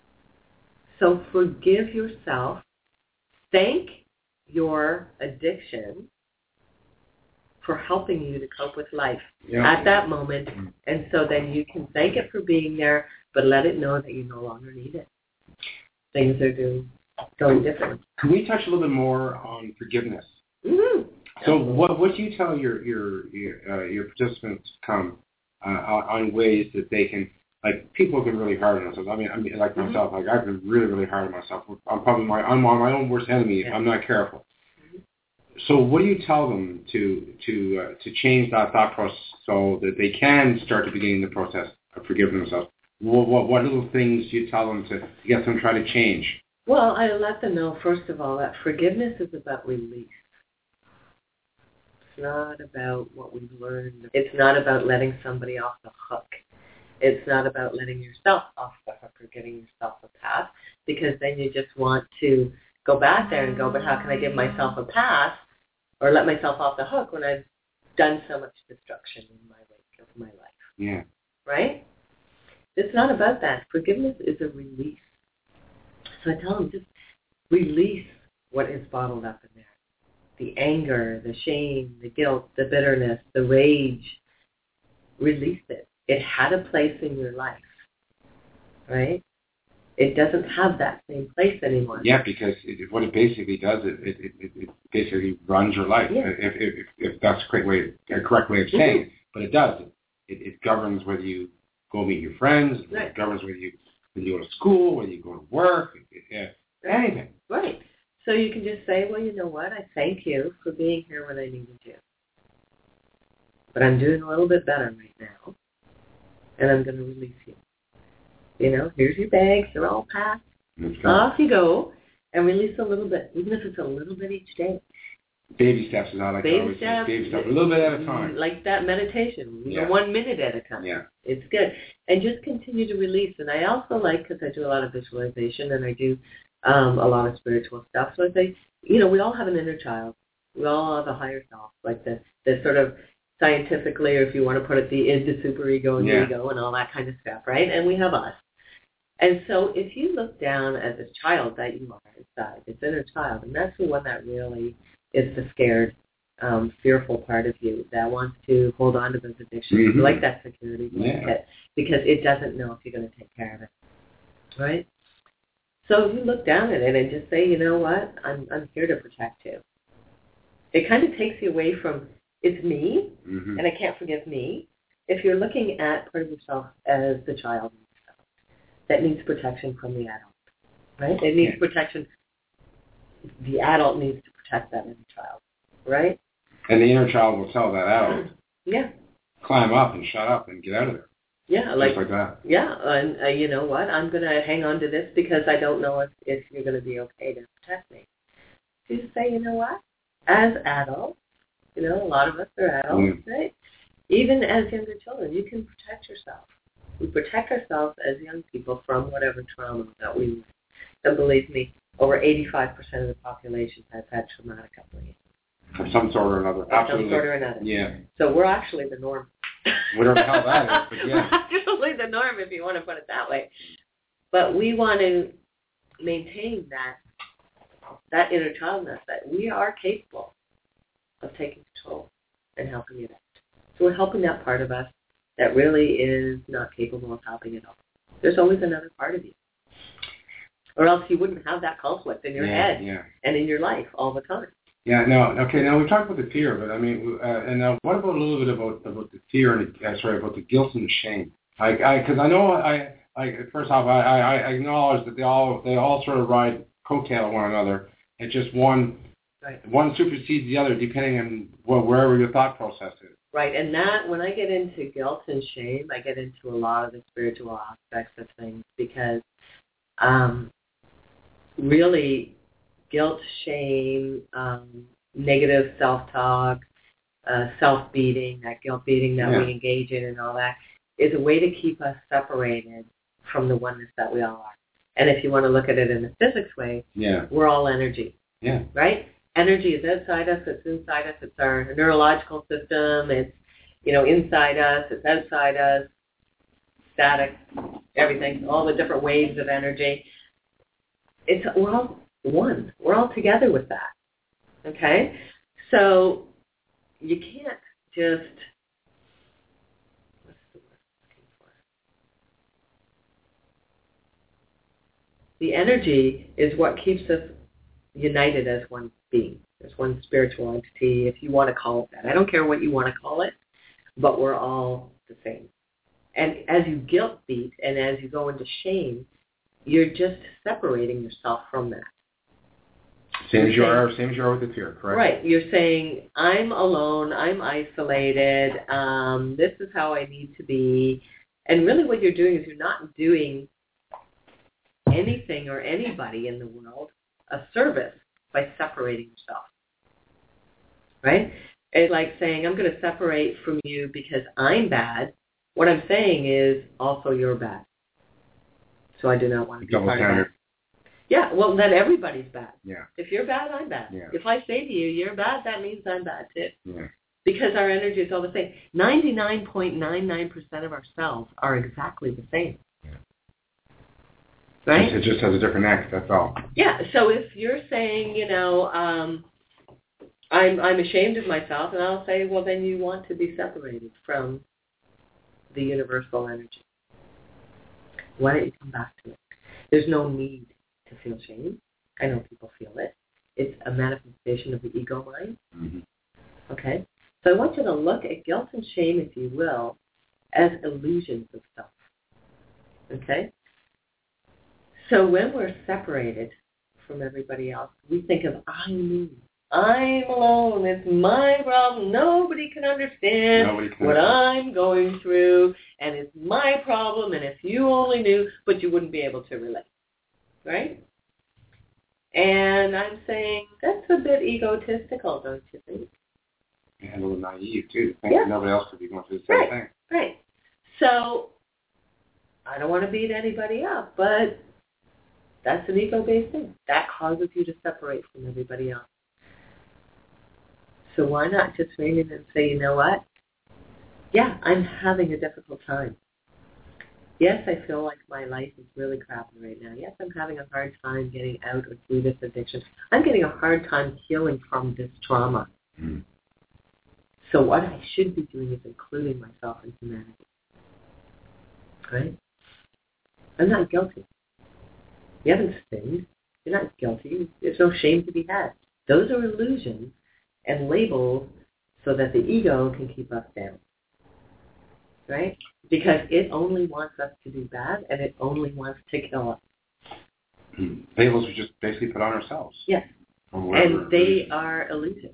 So forgive yourself. Thank your addiction for helping you to cope with life yeah. at that moment. Mm-hmm. And so then you can thank it for being there, but let it know that you no longer need it. Things are doing going different. Can we touch a little bit more on forgiveness? Mm-hmm. So what what do you tell your your your, uh, your participants come uh, on ways that they can, like, people can really hard on themselves. I mean, I mean, like mm-hmm. myself, like I've been really really hard on myself. I'm probably my I'm my own worst enemy if yeah. I'm not careful. Mm-hmm. So what do you tell them to to uh, to change that thought process so that they can start to begin the process of forgiving themselves? What what, what little things do you tell them to, to get them to try to change? Well, I let them know first of all that forgiveness is about release. It's not about what we've learned. It's not about letting somebody off the hook. It's not about letting yourself off the hook or giving yourself a pass, because then you just want to go back there and go, but how can I give myself a pass or let myself off the hook when I've done so much destruction in my wake of my life? Yeah. Right? It's not about that. Forgiveness is a release. So I tell them, just release what is bottled up in there. The anger, the shame, the guilt, the bitterness, the rage. Release it. It had a place in your life, right? It doesn't have that same place anymore. Yeah, because it, what it basically does, it it, it, it basically runs your life. Yeah. If, if, if that's a correct way, a correct way of saying mm-hmm. it, but it does. It, it governs whether you go meet your friends. Right. It governs whether you whether you go to school, whether you go to work, it, it, anything. Right. So you can just say, well, you know what? I thank you for being here when I needed you. But I'm doing a little bit better right now, and I'm going to release you. You know, here's your bags. They're all packed. Off you go, and release a little bit, even if it's a little bit each day. Baby steps is I like baby to always steps, say. Baby steps, a little bit at a time. Like that meditation, you yeah. know, one minute at a time. Yeah. It's good. And just continue to release. And I also like, because I do a lot of visualization and I do um, a lot of spiritual stuff, so I say, you know, we all have an inner child. We all have a higher self, like the, the sort of scientifically, or if you want to put it, the id, the superego, and yeah. the ego, and all that kind of stuff, right? And we have us. And so if you look down at this child that you are inside, this inner child, and that's the one that really is the scared, um, fearful part of you that wants to hold on to those addictions, mm-hmm. like that security blanket, yeah. because it doesn't know if you're going to take care of it, right? So if you look down at it and just say, you know what, I'm I'm here to protect you. It kind of takes you away from, it's me, mm-hmm. and I can't forgive me. If you're looking at part of yourself as the child that needs protection from the adult, right? It needs yeah. protection. The adult needs to protect that inner child, right? And the inner child will tell that adult, yeah, climb up and shut up and get out of there. Yeah, like, Just like that. Yeah, and uh, you know what? I'm going to hang on to this because I don't know if, if you're going to be okay to protect me. You say, you know what? As adults, you know, a lot of us are adults, mm. right? Even as younger children, you can protect yourself. We protect ourselves as young people from whatever trauma that we live. And believe me, over eighty-five percent of the population has had traumatic upbringing. Of some sort or another. Of Absolutely. some sort or another. Yeah. So we're actually the norm. Whatever the hell that is, but yeah. We're actually the norm if you want to put it that way. But we want to maintain that that inner childness, that we are capable of taking control and helping it out. So we're helping that part of us that really is not capable of helping at all. There's always another part of you. Or else you wouldn't have that conflict in your yeah, head yeah. and in your life all the time. Yeah, no, okay, now we talked about the fear, but I mean, uh, and uh, what about a little bit about about the fear and, the, uh, sorry, about the guilt and the shame? Like, I, because I know, I, like, first off, I, I, I acknowledge that they all, they all sort of ride coattail of one another. It's just one, right. one supersedes the other depending on well, wherever your thought process is. Right, and that, when I get into guilt and shame, I get into a lot of the spiritual aspects of things because um, really guilt, shame, um, negative self-talk, uh, self-beating, that guilt beating that yeah. we engage in and all that, is a way to keep us separated from the oneness that we all are. And if you want to look at it in a physics way, yeah. we're all energy. Yeah. Right? Energy is outside us, it's inside us, it's our neurological system, it's, you know, inside us, it's outside us, static, everything, all the different waves of energy. It's, we're all one. We're all together with that. Okay? So you can't just, what's the word I'm looking for? The energy is what keeps us united as one being, as one spiritual entity, if you want to call it that. I don't care what you want to call it, but we're all the same. And as you guilt beat and as you go into shame, you're just separating yourself from that. Same as you are, same as you are with the fear, correct? Right. You're saying, I'm alone, I'm isolated, um, this is how I need to be. And really what you're doing is you're not doing anything or anybody in the world a service by separating yourself. Right? It's like saying, I'm going to separate from you because I'm bad. What I'm saying is, also you're bad. So I do not want to be Double part standard. of that. Yeah, well, then everybody's bad. Yeah. If you're bad, I'm bad. Yeah. If I say to you, you're bad, that means I'm bad too. Yeah. Because our energy is all the same. ninety-nine point nine nine percent of our cells are exactly the same. Yeah. Right? It just has a different act, that's all. Yeah, so if you're saying, you know, um, I'm I'm ashamed of myself, and I'll say, well, then you want to be separated from the universal energy. Why don't you come back to it? There's no need to feel shame. I know people feel it. It's a manifestation of the ego mind. Mm-hmm. Okay? So I want you to look at guilt and shame, if you will, as illusions of self. Okay? So when we're separated from everybody else, we think of I'm me. I'm alone. It's my problem. Nobody can understand Nobody can what understand. I'm going through, and it's my problem, and if you only knew, but you wouldn't be able to relate. Right? And I'm saying, that's a bit egotistical, don't you think? And a little naive, too. Think Yeah. nobody else could be going through the same right. thing. Right. So, I don't want to beat anybody up, but that's an ego-based thing. That causes you to separate from everybody else. So why not just ring in and say, you know what? Yeah, I'm having a difficult time. Yes, I feel like my life is really crappy right now. Yes, I'm having a hard time getting out or through this addiction. I'm getting a hard time healing from this trauma. Mm. So what I should be doing is including myself in humanity. Right? I'm not guilty. You haven't sinned. You're not guilty. There's no shame to be had. Those are illusions and labels so that the ego can keep us down. right? Because it only wants us to do bad, and it only wants to kill us. Labels we just basically put on ourselves. Yes. And they are illusions,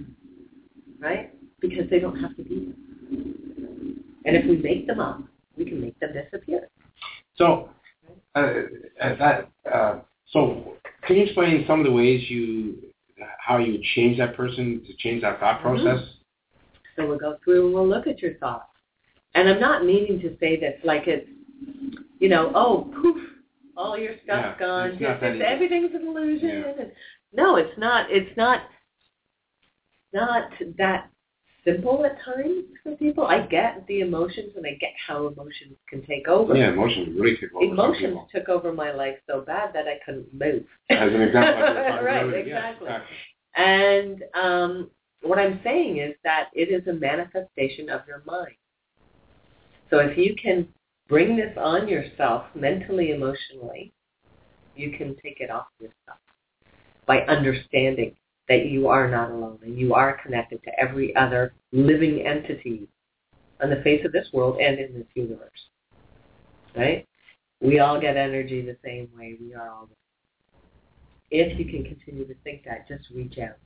right? Because they don't have to be there. And if we make them up, we can make them disappear. So, uh, that, uh, so can you explain some of the ways you, how you would change that person to change that thought process? Mm-hmm. So we'll go through and we'll look at your thoughts. And I'm not meaning to say that like it's, you know, oh, poof, all your stuff's yeah, gone. It's just, not it's, everything's an illusion. Yeah. And, no, it's not. It's not. Not that simple at times for people. I get the emotions, and I get how emotions can take over. Yeah, emotions really take over. Emotions took over my life so bad that I couldn't move. As an example, like right? about, Exactly. Yeah, exactly. And um, what I'm saying is that it is a manifestation of your mind. So if you can bring this on yourself mentally, emotionally, you can take it off yourself by understanding that you are not alone and you are connected to every other living entity on the face of this world and in this universe. Right? We all get energy the same way. We are all the same. If you can continue to think that, just reach out.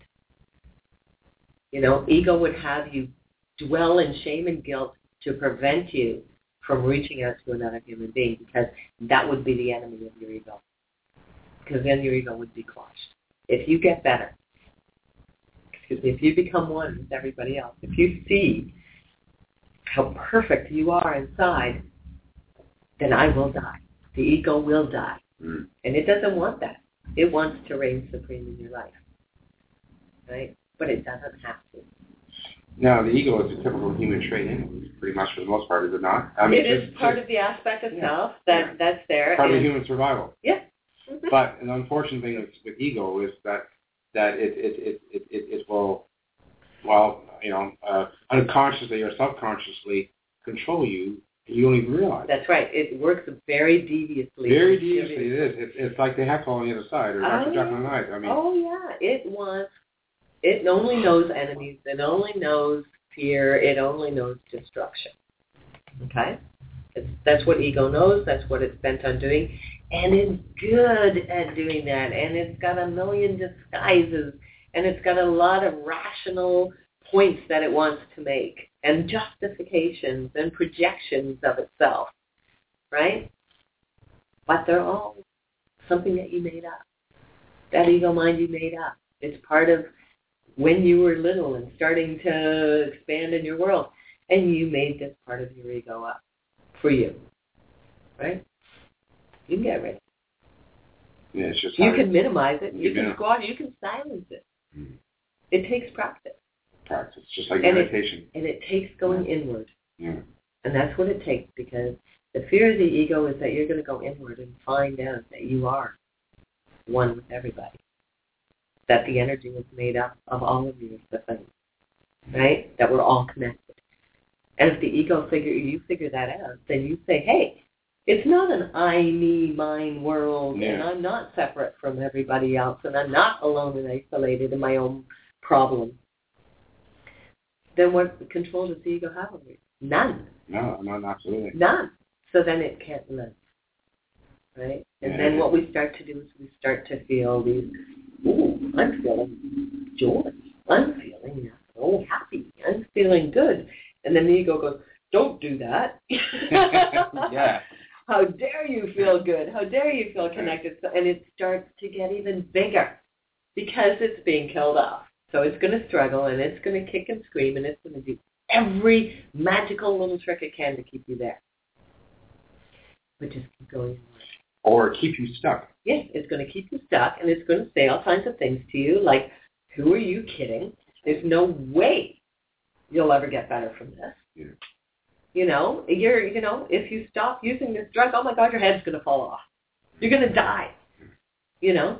You know, ego would have you dwell in shame and guilt to prevent you from reaching out to another human being, because that would be the enemy of your ego. Because then your ego would be quashed. If you get better, excuse me, if you become one with everybody else, if you see how perfect you are inside, then I will die. The ego will die. Mm. And it doesn't want that. It wants to reign supreme in your life. Right? But it doesn't have to. Now, the ego is a typical human trait, anyway, pretty much for the most part, is it not? I mean, it is just, part just, of the aspect of yeah, self that, yeah. that's there. Part and, of human survival. Yeah. Mm-hmm. But an unfortunate thing with, with ego is that that it it, it, it, it, it will, well, you know, uh, unconsciously or subconsciously control you, and you don't even realize. That's right. It works very deviously. Very deviously, it is. It's, it's like the heckle on the other side, or Doctor Oh, Jekyll and Hyde. I mean, oh yeah, it wants. It only knows enemies. It only knows fear. It only knows destruction. Okay? It's, that's what ego knows. That's what it's bent on doing. And it's good at doing that. And it's got a million disguises. And it's got a lot of rational points that it wants to make. And justifications and projections of itself. Right? But they're all something that you made up. That ego mind you made up. It's part of when you were little and starting to expand in your world, and you made this part of your ego up for you, right? You can get rid of it. Yeah, it's just you can minimize it. You, you can know. squash. You can silence it. Mm. It takes practice. Practice, just like and meditation. It, and it takes going yeah. inward. Yeah. And that's what it takes, because the fear of the ego is that you're going to go inward and find out that you are one with everybody. That the energy was made up of all of you, the thing, right? That we're all connected. And if the ego figure, you figure that out, then you say, hey, it's not an I, me, mine world, yeah. and I'm not separate from everybody else, and I'm not alone and isolated in my own problem. Then what control does the ego have over you? None. No, no, absolutely. None. So then it can't live, right? And yeah. then what we start to do is we start to feel these, ooh, I'm feeling joy. I'm feeling so happy. I'm feeling good. And then the ego goes, don't do that. yeah. How dare you feel good? How dare you feel connected? And it starts to get even bigger because it's being killed off. So it's going to struggle, and it's going to kick and scream, and it's going to do every magical little trick it can to keep you there. But just keep going. Or keep you stuck. Yes, it's going to keep you stuck, and it's going to say all kinds of things to you, like, who are you kidding? There's no way you'll ever get better from this. Yeah. You know, you're, you know, if you stop using this drug, oh my God, your head's going to fall off. You're going to die. You know?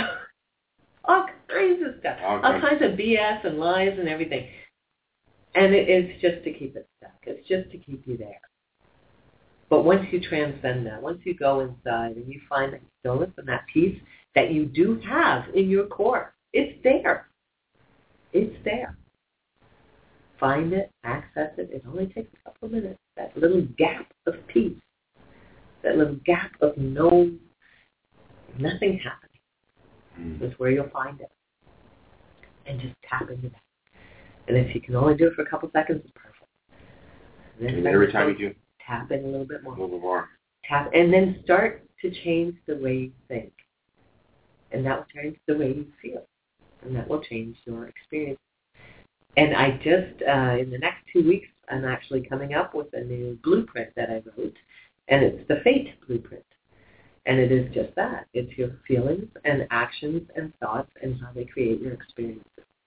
All kinds of stuff. All, all kinds of B S and lies and everything. And it, it's just to keep it stuck. It's just to keep you there. But once you transcend that, once you go inside and you find that stillness and that peace that you do have in your core, it's there. It's there. find it, access it. It only takes a couple of minutes. That little gap of peace, that little gap of no, nothing happening mm. is where you'll find it. And just tap into that. And if you can only do it for a couple seconds, it's perfect. And then and every time you do, tap in a little bit more. A little bit more. Tap, and then start to change the way you think. And that will change the way you feel. And that will change your experience. And I just, uh, in the next two weeks, I'm actually coming up with a new blueprint that I wrote. And it's the Fate Blueprint. And it is just that. It's your feelings and actions and thoughts and how they create your experiences.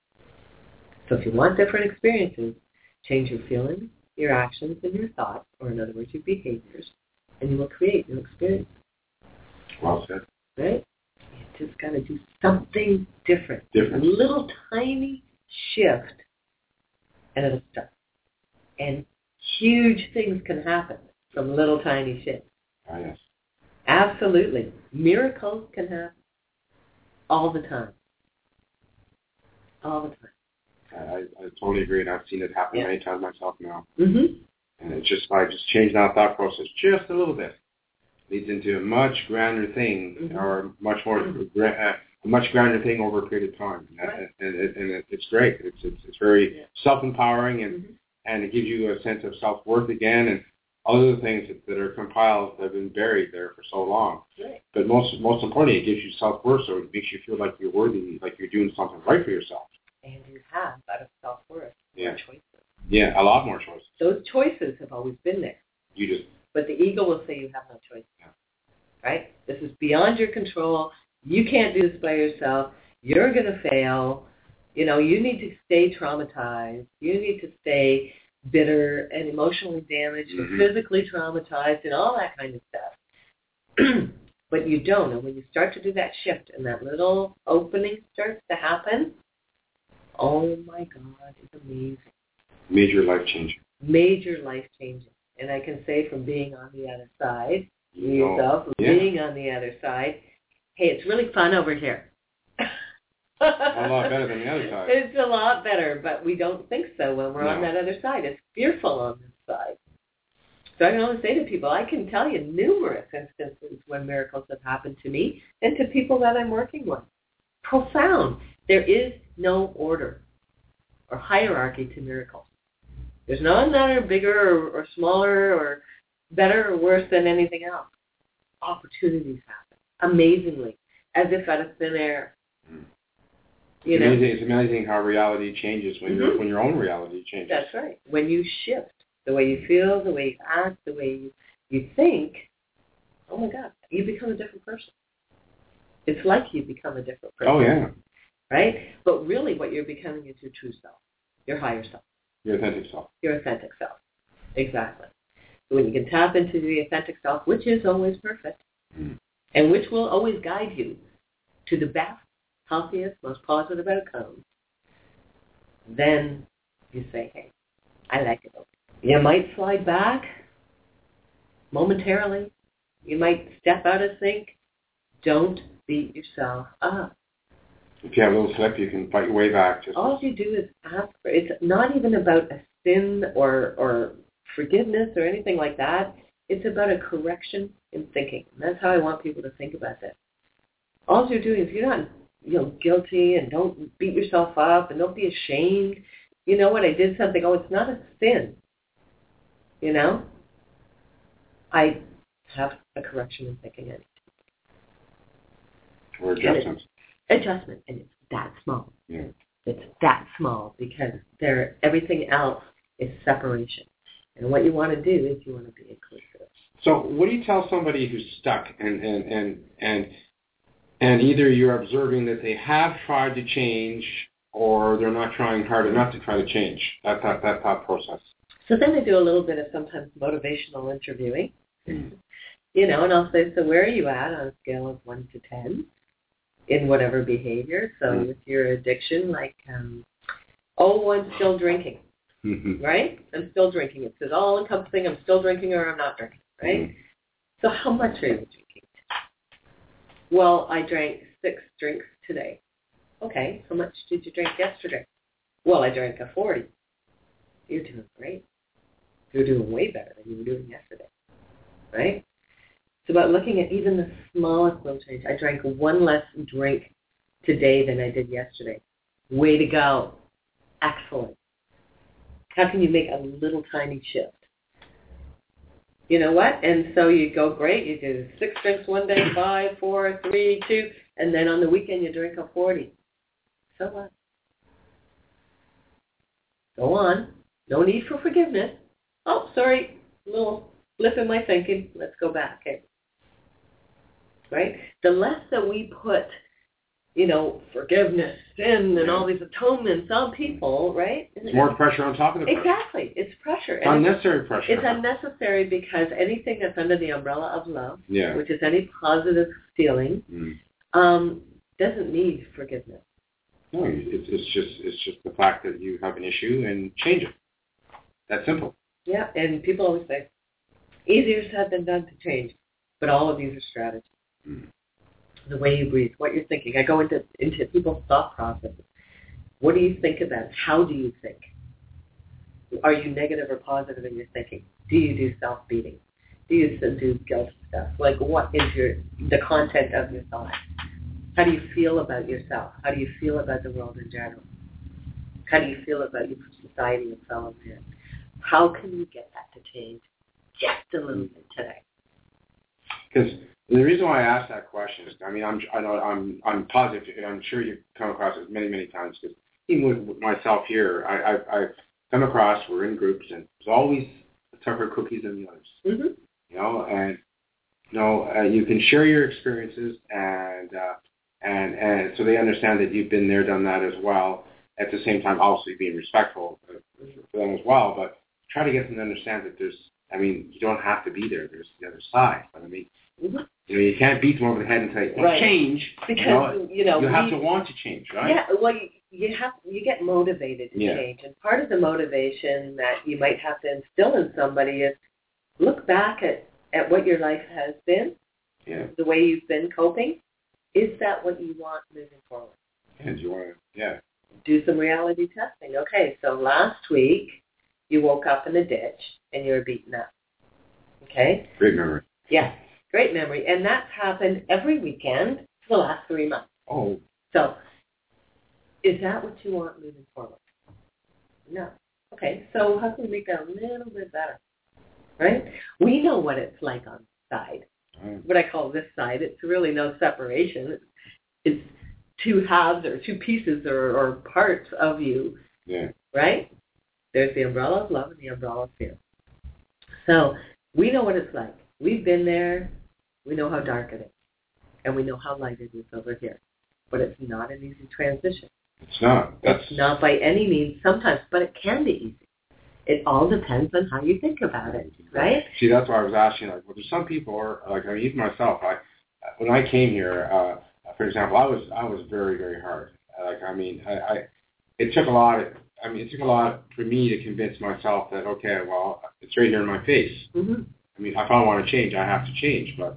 So if you want different experiences, change your feelings, your actions, and your thoughts, or in other words, your behaviors, and you will create your experience. Well said. Right? You just got to do something different. Different. A little tiny shift, and it'll start. And huge things can happen from little tiny shifts. Oh, yes. Absolutely. Miracles can happen all the time. All the time. I, I totally agree, and I've seen it happen yeah. many times myself now. Mm-hmm. And it's just by just changing that thought process just a little bit leads into a much grander thing, mm-hmm. or much more mm-hmm. uh, a much grander thing over a period of time. Right. And, and, and it, it's great. It's it's, it's very yeah. self-empowering, and mm-hmm. and it gives you a sense of self-worth again, and other things that, that are compiled that have been buried there for so long. Right. But most most importantly, it gives you self-worth, so it makes you feel like you're worthy, like you're doing something right for yourself. And you have, out of self-worth, yeah. more choices. Yeah, a lot more choices. Those choices have always been there. You just. But the ego will say you have no choice. Yeah. Right? This is beyond your control. You can't do this by yourself. You're going to fail. You know, you need to stay traumatized. You need to stay bitter and emotionally damaged mm-hmm. and physically traumatized and all that kind of stuff. But you don't. And when you start to do that shift and that little opening starts to happen, oh my God, it's amazing. Major life changing. Major life changing. And I can say from being on the other side, you know, yourself, from yeah. being on the other side, hey, it's really fun over here. A lot better than the other side. It's a lot better, but we don't think so when we're no. on that other side. It's fearful on this side. So I can always say to people, I can tell you numerous instances when miracles have happened to me and to people that I'm working with. Profound. There is no order or hierarchy to miracles. There's none that are bigger or, or smaller or better or worse than anything else. Opportunities happen, amazingly, as if out of thin air. Mm. You it's, know? amazing, it's amazing how reality changes when, mm-hmm. your, when your own reality changes. That's right. When you shift the way you feel, the way you act, the way you, you think, oh my God, you become a different person. It's like you become a different person. Oh, yeah. Right? But really what you're becoming is your true self, your higher self. Your authentic self. Your authentic self. Exactly. So when you can tap into the authentic self, which is always perfect, mm. and which will always guide you to the best, healthiest, most positive outcomes, then you say, hey, I like it. You might slide back momentarily. You might step out of sync. Don't beat yourself up. If you have a little slip, you can fight your way back. Just All you do is ask for it. It's not even about a sin or or forgiveness or anything like that. It's about a correction in thinking. And that's how I want people to think about this. All you're doing is you're not, you know, guilty, and don't beat yourself up, and don't be ashamed. You know what? I did something. Oh, it's not a sin. You know? I have a correction in thinking. Or adjustment. Adjustment, and it's that small. Yeah. It's that small because there, everything else is separation. And what you want to do is you want to be inclusive. So what do you tell somebody who's stuck and, and, and, and, and either you're observing that they have tried to change or they're not trying hard enough to try to change that, that, that thought process? So then I do a little bit of sometimes motivational interviewing. Mm. You know, and I'll say, so where are you at on a scale of one to ten? In whatever behavior. So mm-hmm. with your addiction, like, um, oh, I'm still drinking, mm-hmm. right? I'm still drinking. It says all-encompassing, I'm still drinking or I'm not drinking, right? Mm-hmm. So how much are you drinking? Well, I drank six drinks today. Okay, how much did you drink yesterday? Well, I drank a forty. you're doing great. You're doing way better than you were doing yesterday, right? It's about looking at even the smallest little change. I drank one less drink today than I did yesterday. Way to go. Excellent. How can you make a little tiny shift? You know what? And so you go, great, you do six drinks one day, five, four, three, two, and then on the weekend you drink a forty. So what? Go on. No need for forgiveness. Oh, sorry, a little blip in my thinking. Let's go back. Okay. Right? The less that we put, you know, forgiveness, sin, and all these atonements on people, right? It's more pressure on top of the pressure. Exactly. It's pressure. It's unnecessary pressure. It's unnecessary because anything that's under the umbrella of love, yeah. which is any positive feeling, mm. um, doesn't need forgiveness. No, it's, it's just it's just the fact that you have an issue and change it. That's simple. Yeah, and people always say, easier said than done to change, but all of these are strategies. Mm. The way you breathe, what you're thinking. I go into into people's thought processes. What do you think about? How do you think? Are you negative or positive in your thinking? Do you do self-beating? Do you do guilt stuff? Like, what is your the content of your thought? How do you feel about yourself? How do you feel about the world in general? How do you feel about your society and fellow men? How can you get that to change just a little bit today? Because the reason why I asked that question is, I mean, I'm I know I'm I'm positive, and I'm sure you've come across it many many times. Because even with, with myself here, I, I I've come across we're in groups, and there's always tougher cookies than the others. Mm-hmm. You know, and you know uh, you can share your experiences, and uh, and and so they understand that you've been there, done that as well. At the same time, obviously being respectful for them as well, but try to get them to understand that there's. I mean, you don't have to be there. There's the other side. But I mean, mm-hmm. you know, you can't beat them over the head and say, oh, right. change. Because, you know, you, know, you have we, to want to change, right? Yeah, well, you, you have you get motivated to yeah. change. And part of the motivation that you might have to instill in somebody is look back at, at what your life has been, yeah. the way you've been coping. Is that what you want moving forward? And you want to, yeah. Do some reality testing. Okay, so last week you woke up in a ditch and you were beaten up. Okay? Great memory. Yeah, great memory. And that's happened every weekend for the last three months. Oh. So is that what you want moving forward? No. Okay, so how can we make that a little bit better? Right? We know what it's like on the side. Right. What I call this side, it's really no separation. It's, it's two halves or two pieces or, or parts of you. Yeah. Right? There's the umbrella of love and the umbrella of fear. So we know what it's like. We've been there. We know how dark it is. And we know how light it is over here. But it's not an easy transition. It's not. That's... It's not by any means sometimes, but it can be easy. It all depends on how you think about it, right? See, that's why I was asking. Like, well, there's some people, or like I mean, even myself. I, when I came here, uh, for example, I was I was very very hard. Like I mean, I, I it took a lot. Of, I mean, it took a lot for me to convince myself that okay, well, it's right here in my face. Mm-hmm. I mean, if I want to change, I have to change. But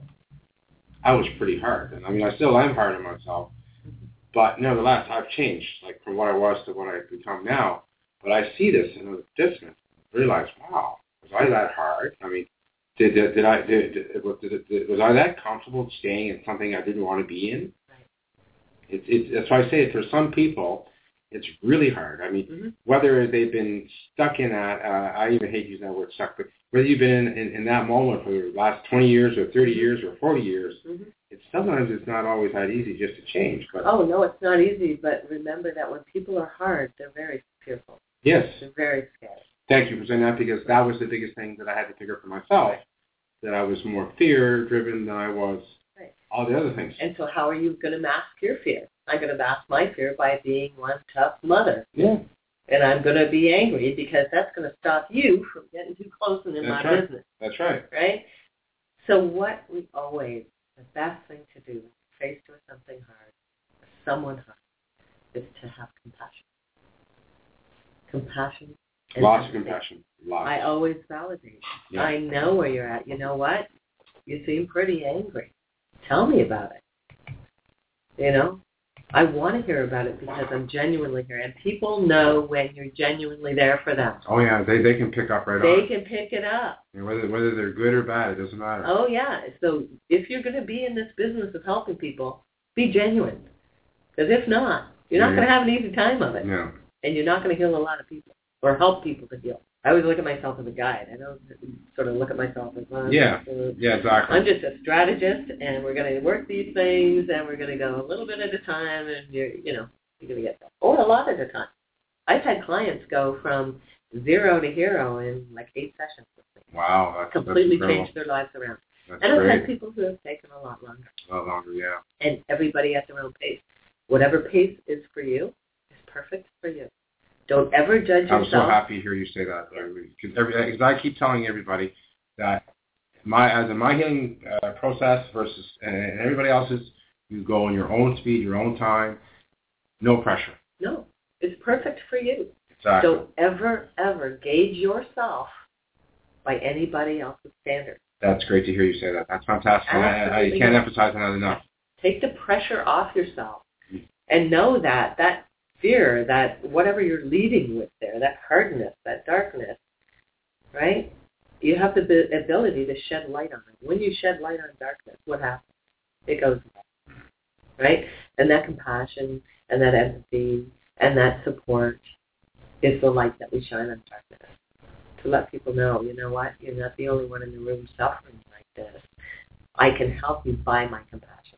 I was pretty hard, and I mean, I still am hard on myself. But nevertheless, I've changed, like from what I was to what I've become now. But I see this in a distance. Realize, wow, was I that hard? I mean, did did, did I did, did, did, did was I that comfortable staying in something I didn't want to be in? Right. It's it's that's why I say it. For some people, it's really hard. I mean, mm-hmm. whether they've been stuck in that, uh, I even hate using that word stuck, but whether you've been in, in that moment for the last twenty years or thirty years or forty years, mm-hmm. it's sometimes it's not always that easy just to change. But oh no, it's not easy. But remember that when people are hard, they're very fearful. Yes, they're very scared. Thank you for saying that, because that was the biggest thing that I had to figure for myself, right. that I was more fear-driven than I was right. all the other things. And so how are you going to mask your fear? I'm going to mask my fear by being one tough mother. Yeah. And I'm going to be angry because that's going to stop you from getting too close and in that's my right. business. That's right. Right? So what we always, the best thing to do when you're faced with something hard, or someone hard, is to have compassion. Compassion. Lots of compassion. Lots. I always validate. Yeah. I know where you're at. You know what? You seem pretty angry. Tell me about it. You know? I want to hear about it because I'm genuinely here. And people know when you're genuinely there for them. Oh, yeah, they they can pick up right they on. They can pick it up. And whether, whether they're good or bad, it doesn't matter. Oh, yeah. So if you're going to be in this business of helping people, be genuine. Because if not, you're not yeah. going to have an easy time of it. No. And you're not going to heal a lot of people or help people to heal. I always look at myself as a guide. I don't sort of look at myself as well. Yeah, uh, yeah, exactly. I'm just a strategist, and we're going to work these things, and we're going to go a little bit at a time, and you're, you know, you're going to get that. Or a lot at a time. I've had clients go from zero to hero in like eight sessions with me. Wow, that's completely that's changed their lives around. That's and I've great. had people who have taken a lot longer. A lot longer, yeah. And everybody at their own pace. Whatever pace is for you is perfect for you. Don't ever judge yourself. I'm so happy to hear you say that. Because I keep telling everybody that my as in my healing uh, process versus and everybody else's, you go in your own speed, your own time, no pressure. No, it's perfect for you. Exactly. Don't ever, ever gauge yourself by anybody else's standards. That's great to hear you say that. That's fantastic. I, I can't emphasize that enough. Take the pressure off yourself and know that that fear, that whatever you're leading with there, that hardness, that darkness, right? You have the ability to shed light on it. When you shed light on darkness, what happens? It goes away, right? And that compassion and that empathy and that support is the light that we shine on darkness. To let people know, you know what, you're not the only one in the room suffering like this. I can help you by my compassion.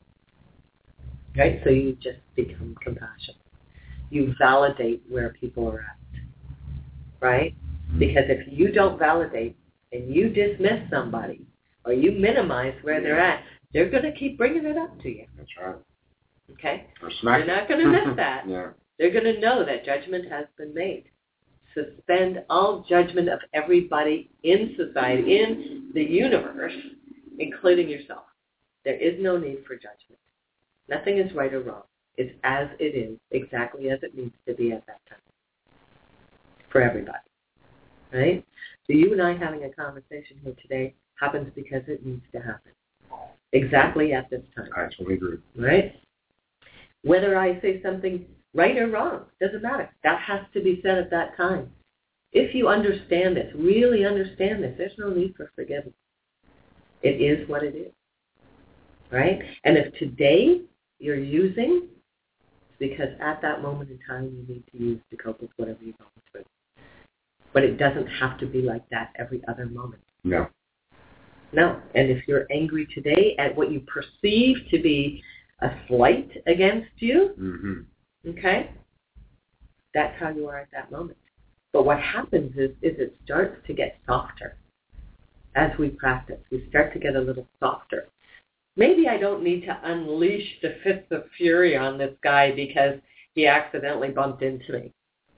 Right? So you just become compassionate. You validate where people are at. Right? Because if you don't validate and you dismiss somebody or you minimize where they're at, they're going to keep bringing it up to you. That's right. Okay? Or smack They're not going to miss that. Yeah. They're going to know that judgment has been made. Suspend all judgment of everybody in society, in the universe, including yourself. There is no need for judgment. Nothing is right or wrong. It's as it is, exactly as it needs to be at that time. For everybody. Right? So you and I having a conversation here today happens because it needs to happen. Exactly at this time. I totally agree. Right? Whether I say something right or wrong, doesn't matter. That has to be said at that time. If you understand this, really understand this, there's no need for forgiveness. It is what it is. Right? And if today you're using, it's because at that moment in time you need to use to cope with whatever you're going through. But it doesn't have to be like that every other moment. No. No. And if you're angry today at what you perceive to be a slight against you, mm-hmm. okay, that's how you are at that moment. But what happens is, is it starts to get softer as we practice. We start to get a little softer. Maybe I don't need to unleash the fist of fury on this guy because he accidentally bumped into me.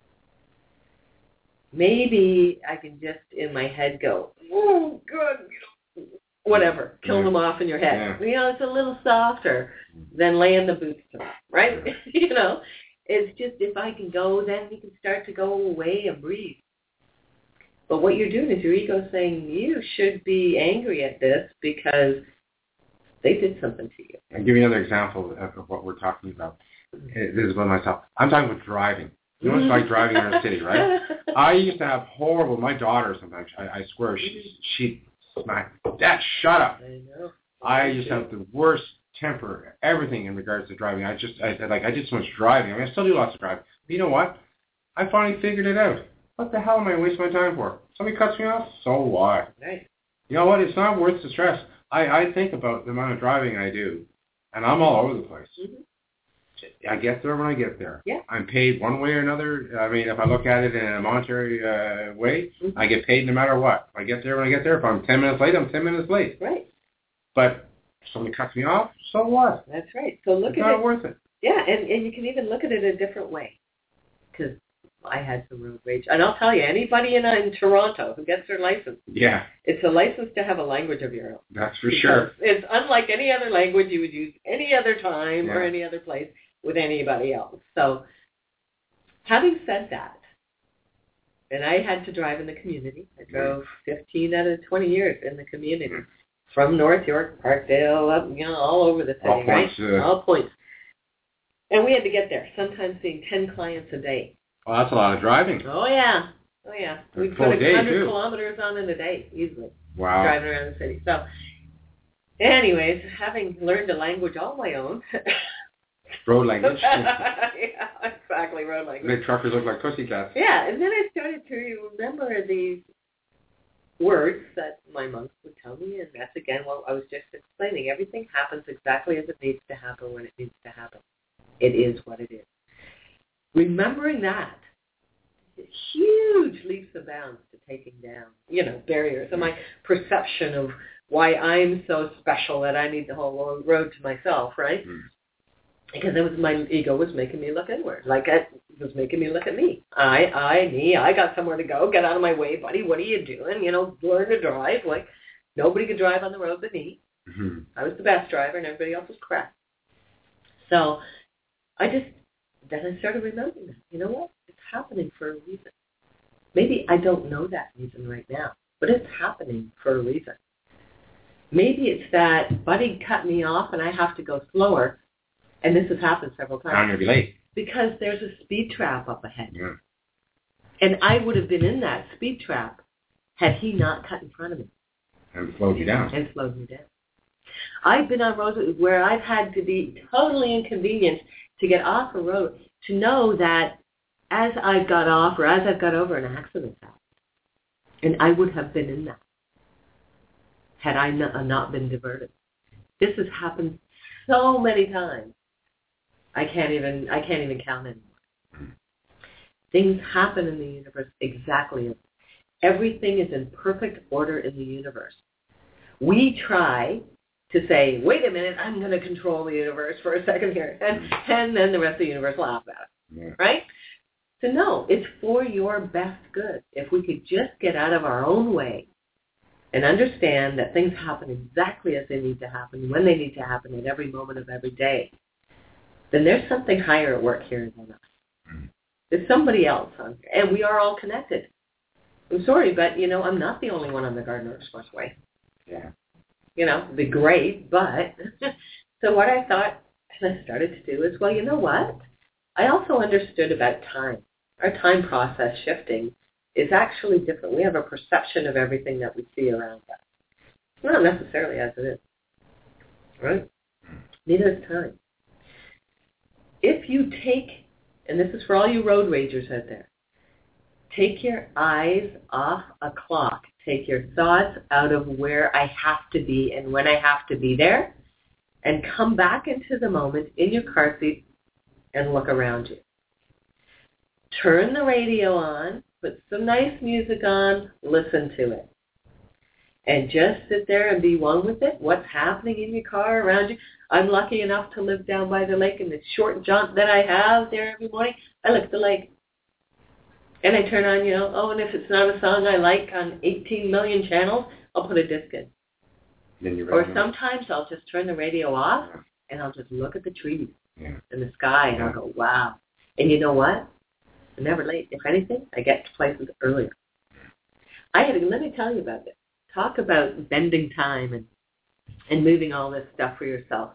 Maybe I can just in my head go, oh, good, you know, whatever, kill yeah. them off in your head. Yeah. You know, it's a little softer than laying the boots to them, right? Yeah. You know, it's just if I can go, then we can start to go away and breathe. But what you're doing is your ego saying you should be angry at this because they did something to you. I'll give you another example of what we're talking about. This is about myself. I'm talking about driving. You know what it's like driving in a city, right? I used to have horrible, my daughter sometimes, I, I swear, she, she'd smack, Dad, shut up. I know. I used to have the worst temper, everything in regards to driving. I just, I like, I did so much driving. I mean, I still do lots of driving. But you know what? I finally figured it out. What the hell am I wasting my time for? Somebody cuts me off? So what? Right. You know what? It's not worth the stress. I, I think about the amount of driving I do, and I'm all over the place. Mm-hmm. I get there when I get there. Yeah. I'm paid one way or another. I mean, if I look at it in a monetary uh, way, mm-hmm. I get paid no matter what. If I get there when I get there. If I'm ten minutes late, I'm ten minutes late. Right. But if somebody cuts me off, so what? That's right. So look it's at not it. worth it. Yeah, and, and you can even look at it a different way. Because I had some road rage. And I'll tell you, anybody in, uh, in Toronto who gets their license, yeah, it's a license to have a language of your own. That's for sure. It's unlike any other language you would use any other time yeah. or any other place with anybody else. So having said that, and I had to drive in the community. I drove fifteen out of twenty years in the community. Mm. From North York, Parkdale, up, you know, all over the city, all right? Points, uh, all points. And we had to get there, sometimes seeing ten clients a day. Well, that's a lot of driving. Oh, yeah. Oh, yeah. We'd put one hundred kilometers on in a day, easily. Wow. Driving around the city. So, anyways, having learned a language all my own. Road language. Yeah, exactly, road language. Make truckers look like pussycats. Yeah, and then I started to remember these words that my monks would tell me, and that's, again, what I was just explaining. Everything happens exactly as it needs to happen when it needs to happen. It is what it is. Remembering that, huge leaps and bounds to taking down, you know, barriers. And my perception of why I'm so special that I need the whole road to myself, right? Mm. Because it was my ego was making me look inward. Like it was making me look at me. I, I, me, I got somewhere to go. Get out of my way, buddy. What are you doing? You know, learn to drive. Like nobody could drive on the road but me. Mm-hmm. I was the best driver and everybody else was crap. So I just, then I started remembering that. You know what? It's happening for a reason. Maybe I don't know that reason right now, but it's happening for a reason. Maybe it's that buddy cut me off and I have to go slower, and this has happened several times. I'm going to be late. Because there's a speed trap up ahead. Yeah. And I would have been in that speed trap had he not cut in front of me. And slowed you down. And slowed me down. I've been on roads where I've had to be totally inconvenienced to get off a road, to know that as I got off or as I've got over, an accident happened. And I would have been in that had I not been diverted. This has happened so many times. I can't even I can't even count anymore. Mm. Things happen in the universe exactly as everything is in perfect order in the universe. We try to say, wait a minute, I'm going to control the universe for a second here. And, and then the rest of the universe laughs at it. Yeah. Right? So no, it's for your best good. If we could just get out of our own way and understand that things happen exactly as they need to happen, when they need to happen, at every moment of every day, then there's something higher at work here than us. Mm. There's somebody else on here. And we are all connected. I'm sorry, but, you know, I'm not the only one on the Gardiner Expressway. Yeah. You know, it'd be great, but so what I thought and I started to do is, well, you know what? I also understood about time. Our time process shifting is actually different. We have a perception of everything that we see around us. It's not necessarily as it is. Right? Neither is time. If you take, and this is for all you road ragers out there, take your eyes off a clock. Take your thoughts out of where I have to be and when I have to be there, and come back into the moment in your car seat and look around you. Turn the radio on, put some nice music on, listen to it. And just sit there and be one with it. What's happening in your car around you? I'm lucky enough to live down by the lake, and the short jaunt that I have there every morning, I look at the lake. And I turn on, you know, oh, and if it's not a song I like on eighteen million channels, I'll put a disc in. Then you're or sometimes I'll just turn the radio off, yeah. and I'll just look at the trees yeah. and the sky, and yeah. I'll go, wow. And you know what? I'm never late. If anything, I get to places earlier. I had, let me tell you about this. Talk about bending time and, and moving all this stuff for yourself.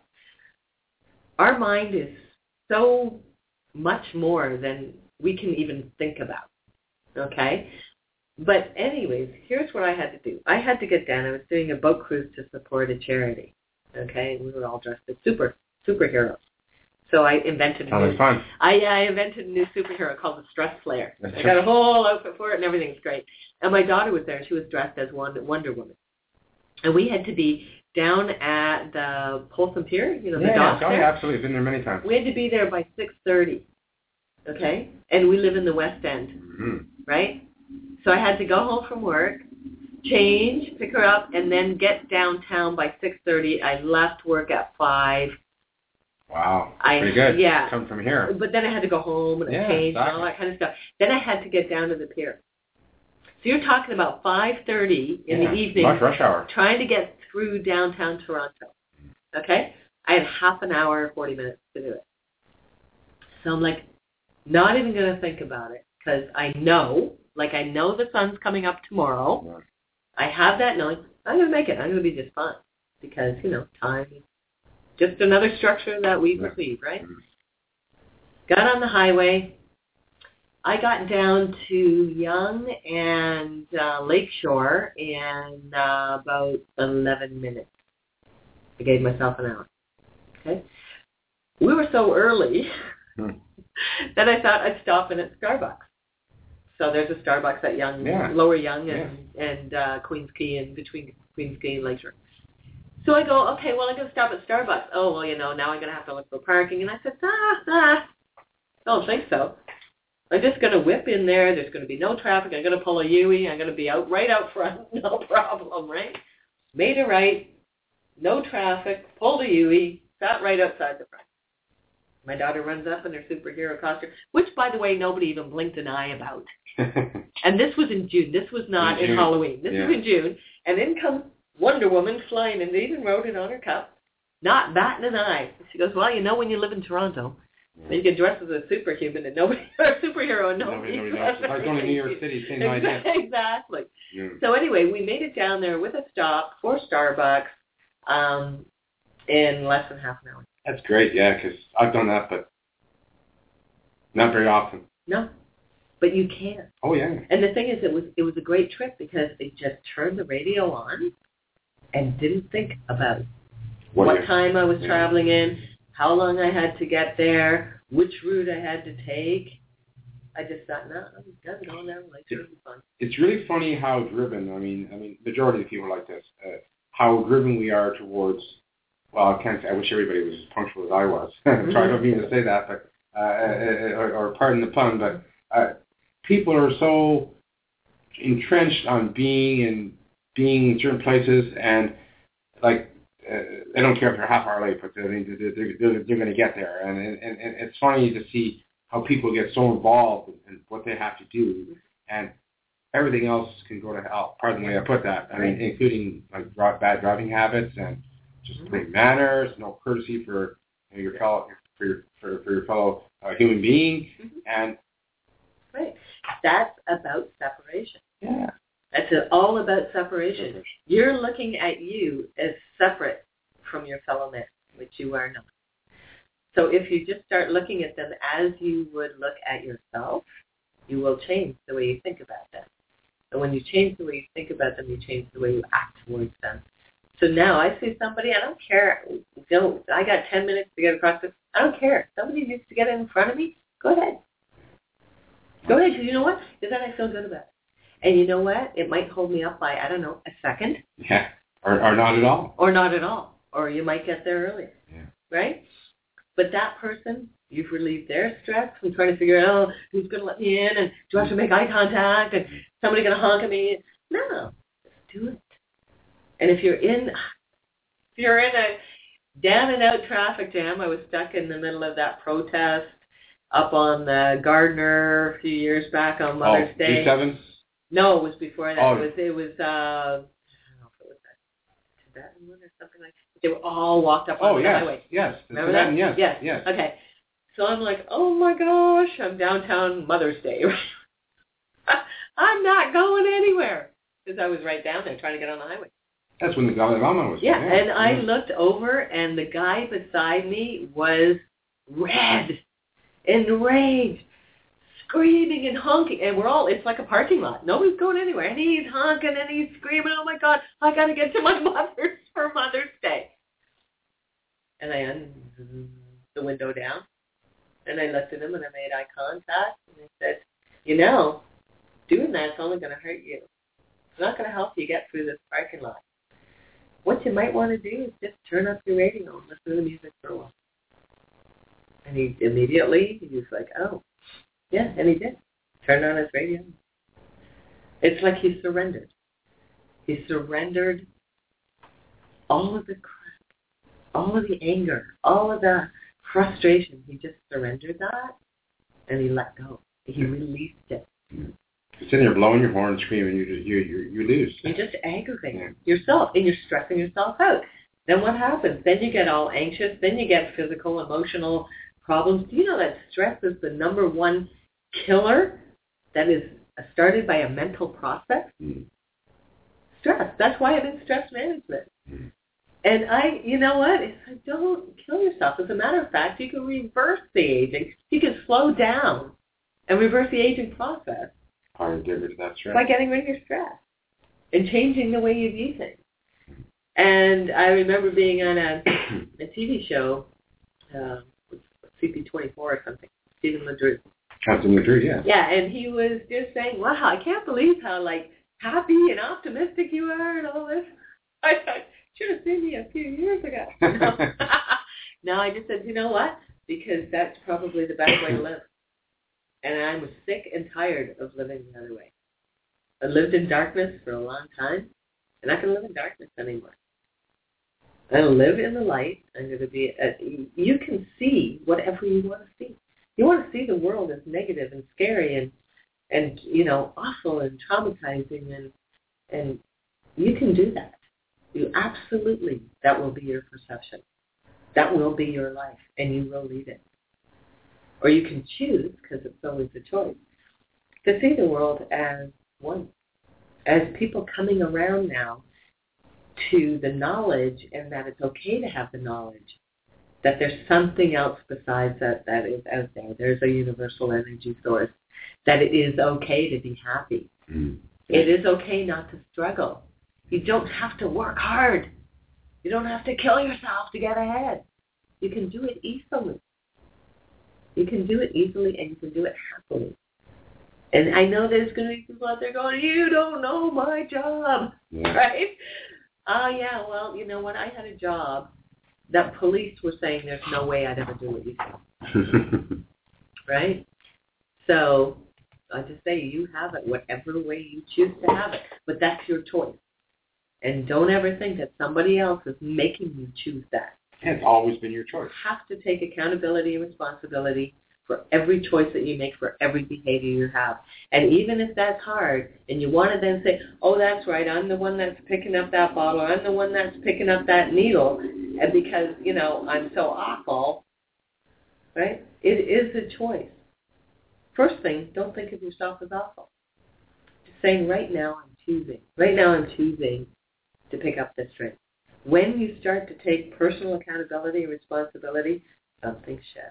Our mind is so much more than we can even think about. Okay? But anyways, here's what I had to do. I had to get down. I was doing a boat cruise to support a charity. Okay? We were all dressed as super superheroes. So I invented a new, fun. I, I invented a new superhero called the Stress Slayer. That's I got a whole outfit for it and everything's great. And my daughter was there. She was dressed as Wonder Woman. And we had to be down at the Polson Pier, you know, yeah, the docks yeah, there. absolutely. Been there many times. We had to be there by six thirty. Okay? And we live in the West End, mm-hmm. right? So I had to go home from work, change, pick her up, and then get downtown by six thirty. I left work at five. Wow. I, pretty good. Yeah. Come from here. But then I had to go home and yeah, I changed exactly. and all that kind of stuff. Then I had to get down to the pier. So you're talking about five thirty in yeah, the evening. Much rush hour. Trying to get through downtown Toronto. Okay? I had half an hour, forty minutes to do it. So I'm like, not even going to think about it because I know, like I know the sun's coming up tomorrow. Yeah. I have that knowing. I'm going to make it. I'm going to be just fine because, you know, time is just another structure that we yeah. receive, right? Mm-hmm. got on the highway. I got down to Yonge and uh, Lakeshore in uh, about eleven minutes. I gave myself an hour. Okay. We were so early hmm. that I thought I'd stop in at Starbucks. So there's a Starbucks at Yonge, yeah. Lower Yonge and, yeah. and uh, Queens Quay, and between Queens Quay and Lakeshore. So I go, okay, well, I'm going to stop at Starbucks. Oh, well, you know, now I'm going to have to look for parking. And I said, ah, ah, don't think so. I'm just going to whip in there. There's going to be no traffic. I'm going to pull a U-ey. I'm going to be out right out front. No problem, right? Made a right. No traffic. Pulled a U-ey. Sat right outside the front. My daughter runs up in her superhero costume, which, by the way, nobody even blinked an eye about. And this was in June. This was not in, in Halloween. This yeah. was in June. And in comes Wonder Woman flying, and they even wrote it on her cup. Not batting an eye. She goes, well, you know, when you live in Toronto, yeah. you get dressed as a superhuman and nobody, or a superhero and nobody, nobody knows. It's like going to New York City, same idea. Exactly. Yeah. So anyway, we made it down there with a stop for Starbucks um, in less than half an hour. That's great, yeah, because I've done that, but not very often. No, but you can. Oh, yeah. And the thing is, it was it was a great trip because they just turned the radio on and didn't think about what, what time I was yeah. traveling in, how long I had to get there, which route I had to take. I just thought, no, I'm done going down. Like, it's really fun. It's really funny how driven, I mean, I mean, majority of people are like this, uh, how driven we are towards, well, I can't say, I wish everybody was as punctual as I was. Mm-hmm. Sorry, I don't mean to say that, but, uh, or, or pardon the pun, but uh, people are so entrenched on being and being in certain places, and like uh, they don't care if they're half hour late, but they're, they're, they're, they're going to get there. And, and, and it's funny to see how people get so involved in what they have to do, and everything else can go to hell. Pardon the way I put that. I mean, including like bad driving habits and just plain manners, no courtesy for you know, your fellow for your for, for your fellow uh, human being, mm-hmm. and right. That's about separation. Yeah. That's all about separation. separation. You're looking at you as separate from your fellow man, which you are not. So if you just start looking at them as you would look at yourself, you will change the way you think about them. And when you change the way you think about them, you change the way you act towards them. So now I see somebody, I don't care. You know, I got ten minutes to get across this. I don't care. Somebody needs to get in front of me. Go ahead. Go ahead, because you know what? Because then I feel good about it. And you know what? It might hold me up by, I don't know, a second. Yeah, or, or not at all. Or not at all. Or you might get there earlier. Yeah. Right? But that person, you've relieved their stress from trying to figure out, oh, who's going to let me in, and do I have to make eye contact, and somebody going to honk at me? No, just do it. And if you're in, if you're in a down and out traffic jam, I was stuck in the middle of that protest up on the Gardner a few years back on Mother's oh, Day. G seven? No, it was before that. Oh. It was, it was, uh, I don't know if it was a Tibetan one or something like that. They were all walked up on oh, the yes, highway. yes. Remember Tibetan, that? Yes, yes, yes. Okay. So I'm like, oh my gosh, I'm downtown Mother's Day. I'm not going anywhere. Because I was right down there trying to get on the highway. That's when the Dalai Lama was Yeah, there. and I yeah. looked over, and the guy beside me was red, enraged, screaming and honking. And we're all, it's like a parking lot. Nobody's going anywhere. And he's honking and he's screaming, oh my God, I got to get to my mother's for Mother's Day. And I undid the window down, and I looked at him, and I made eye contact, and I said, you know, doing that's only going to hurt you. It's not going to help you get through this parking lot. What you might want to do is just turn up your radio and listen to the music for a while. And he immediately, he was like, oh, yeah, and he did. Turned on his radio. It's like he surrendered. He surrendered all of the crap, all of the anger, all of the frustration. He just surrendered that, and he let go. He released it. You're sitting there blowing your horn, screaming, you you you, you lose. You just aggravate yeah. yourself, and you're stressing yourself out. Then what happens? Then you get all anxious. Then you get physical, emotional problems. Do you know that stress is the number one killer that is started by a mental process? Mm. Stress. That's why I'm in stress management. Mm. And I, you know what? It's like, don't kill yourself. As a matter of fact, you can reverse the aging. You can slow down and reverse the aging process. How to get rid of that stress? By getting rid of your stress and changing the way you view things. And I remember being on a, a T V show, uh, C P twenty-four or something, Stephen LeDrew. Captain LeDrew, yeah. Yeah, and he was just saying, wow, I can't believe how, like, happy and optimistic you are and all this. I thought, should have seen me a few years ago. No. No, I just said, you know what? Because that's probably the best way to live. And I was sick and tired of living the other way. I lived in darkness for a long time, and I can live in darkness anymore. I'm going to live in the light. I'm going to be, at, you can see whatever you want to see. You want to see the world as negative and scary and, and you know, awful and traumatizing, and and you can do that. You absolutely, that will be your perception. That will be your life, and you will lead it. Or you can choose, because it's always a choice, to see the world as one, as people coming around now to the knowledge, and that it's okay to have the knowledge, that there's something else besides that that is out there. There's a universal energy source, that it is okay to be happy. Mm. It is okay not to struggle. You don't have to work hard. You don't have to kill yourself to get ahead. You can do it easily. You can do it easily, and you can do it happily. And I know there's going to be people out there going, you don't know my job, yeah. Right? Oh, uh, yeah, well, you know what? I had a job that police were saying there's no way I'd ever do what you do. Right? So I just say you have it whatever way you choose to have it. But that's your choice. And don't ever think that somebody else is making you choose that. It's always been your choice. You have to take accountability and responsibility for every choice that you make, for every behavior you have. And even if that's hard, and you want to then say, oh, that's right, I'm the one that's picking up that bottle, or I'm the one that's picking up that needle, and because, you know, I'm so awful, right? It is a choice. First thing, don't think of yourself as awful. Just saying, right now I'm choosing. Right now I'm choosing to pick up this drink. When you start to take personal accountability and responsibility, something shifts.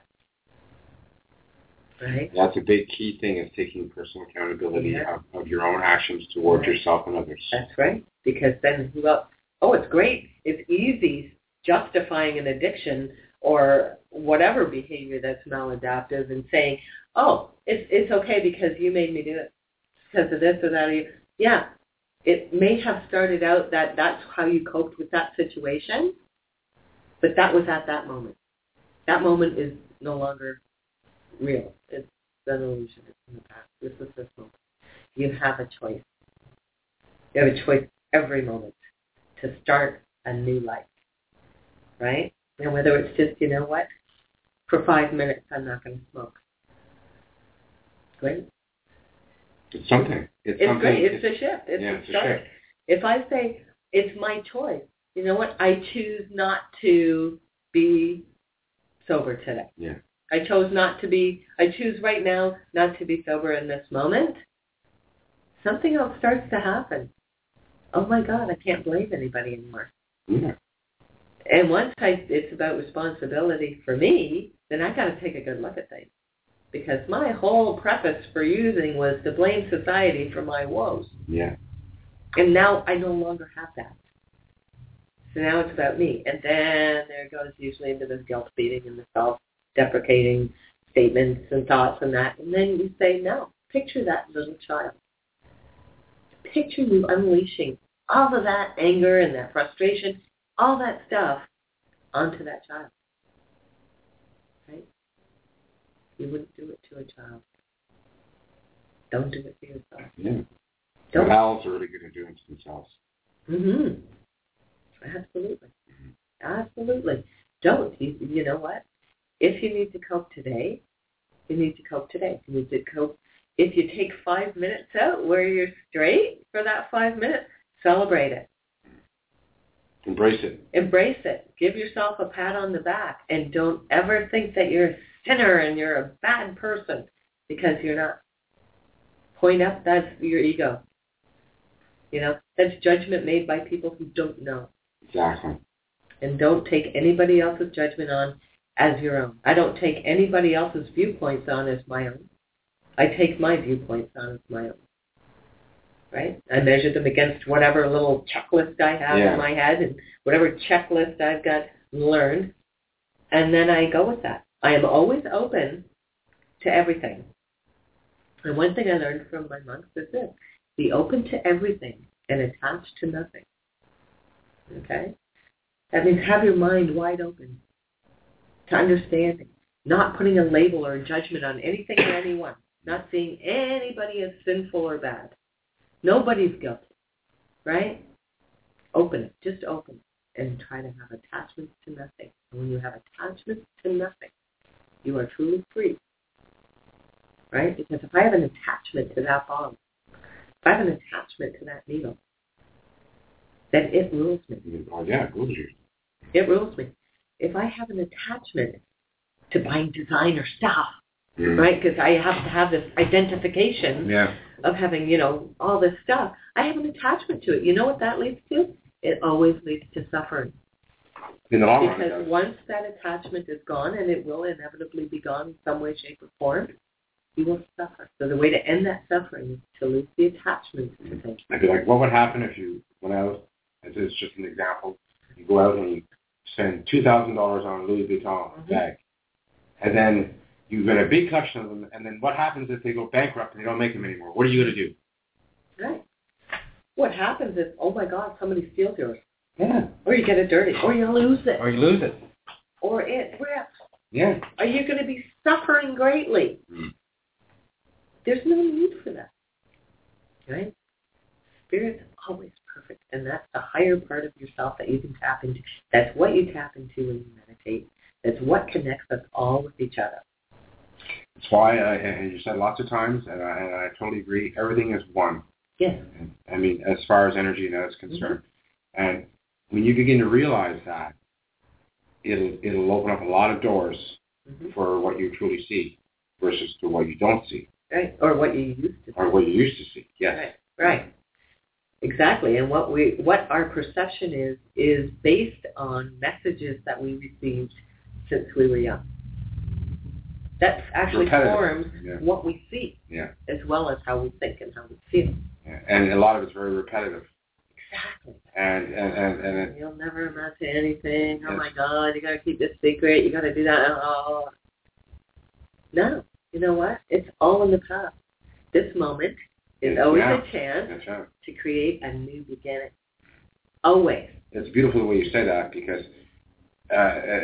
Right? That's a big key thing, is taking personal accountability yeah. of, of your own actions towards right. yourself and others. That's right. Because then, well, oh, it's great. It's easy justifying an addiction or whatever behavior that's maladaptive and saying, oh, it's it's okay because you made me do it because of this or that. Yeah, it may have started out that that's how you coped with that situation, but that was at that moment. That moment is no longer real. It's an illusion. It's in the past. This is this moment. You have a choice. You have a choice every moment to start a new life, right? And whether it's just, you know what, for five minutes I'm not going to smoke. Great. It's something. It's, it's something. great. It's, it's a shift. It's, yeah, a it's start. a shift. If I say it's my choice, you know what, I choose not to be sober today. Yeah. I chose not to be, I choose right now not to be sober in this moment. Something else starts to happen. Oh my God, I can't blame anybody anymore. Yeah. And once I, it's about responsibility for me, then I got to take a good look at things. Because my whole preface for using was to blame society for my woes. Yeah. And now I no longer have that. So now it's about me. And then there it goes usually into this guilt feeding and the self-deprecating statements and thoughts and that. And then you say, no, picture that little child. Picture you unleashing all of that anger and that frustration, all that stuff onto that child. Right? You wouldn't do it to a child. Don't do it to yourself. Yeah. Don't. The owls are really good at doing it to themselves. Mm-hmm. Absolutely. Mm-hmm. Absolutely. Don't. You, you know what? If you need to cope today, you need to cope today. You need to cope. If you take five minutes out where you're straight for that five minutes, celebrate it. Embrace it. Embrace it. Give yourself a pat on the back. And don't ever think that you're a sinner and you're a bad person, because you're not. Point up, that's your ego. You know, that's judgment made by people who don't know. Exactly. And don't take anybody else's judgment on as your own. I don't take anybody else's viewpoints on as my own. I take my viewpoints on as my own. Right? I measure them against whatever little checklist I have yeah. in my head and whatever checklist I've got learned. And then I go with that. I am always open to everything. And one thing I learned from my monks is this. Be open to everything and attached to nothing. Okay? That means have your mind wide open to understanding, not putting a label or a judgment on anything or anyone, not seeing anybody as sinful or bad. Nobody's guilty, right? Open it. Just open it and try to have attachments to nothing. And when you have attachments to nothing, you are truly free, right? Because if I have an attachment to that bomb, if I have an attachment to that needle, then it rules me. Oh, yeah, it rules you. It rules me. If I have an attachment to buying designer stuff, mm. right, because I have to have this identification yeah. of having, you know, all this stuff, I have an attachment to it. You know what that leads to? It always leads to suffering. In the long run, because once that attachment is gone, and it will inevitably be gone in some way, shape, or form, you will suffer. So the way to end that suffering is to lose the attachment to things. I'd be like, what would happen if you went out, as is just an example, you go out and you spend two thousand dollars on a Louis Vuitton mm-hmm. bag, and then you get a big collection of them, and then what happens if they go bankrupt and they don't make them anymore? What are you going to do? Right. What happens is, oh my God, somebody steals yours. Yeah. Or you get it dirty. Or you lose it. Or you lose it. Or it rips. Yeah. Are you going to be suffering greatly? Mm. There's no need for that. Right? Spirit's always perfect. And that's the higher part of yourself that you can tap into. That's what you tap into when you meditate. That's what connects us all with each other. That's why, I, and you said lots of times, and I, and I totally agree, everything is one. Yes. And, I mean, as far as energy and that is concerned. Mm-hmm. And when you begin to realize that, it'll it'll open up a lot of doors mm-hmm. for what you truly see versus to what you don't see. Right. Or what you used to see. Or what you used to see. Yes. Right. Right. Exactly. And what we what our perception is is based on messages that we received since we were young. That actually Repetitive. forms yeah. what we see, yeah. as well as how we think and how we feel. Yeah. And a lot of it's very repetitive. Exactly. And and and, and it, you'll never amount to anything. Oh yes. my God, you got to keep this secret. You got to do that. Oh. No, you know what? It's all in the past. This moment is always yeah. a chance That's right. to create a new beginning. Always. It's beautiful the way you say that because, uh,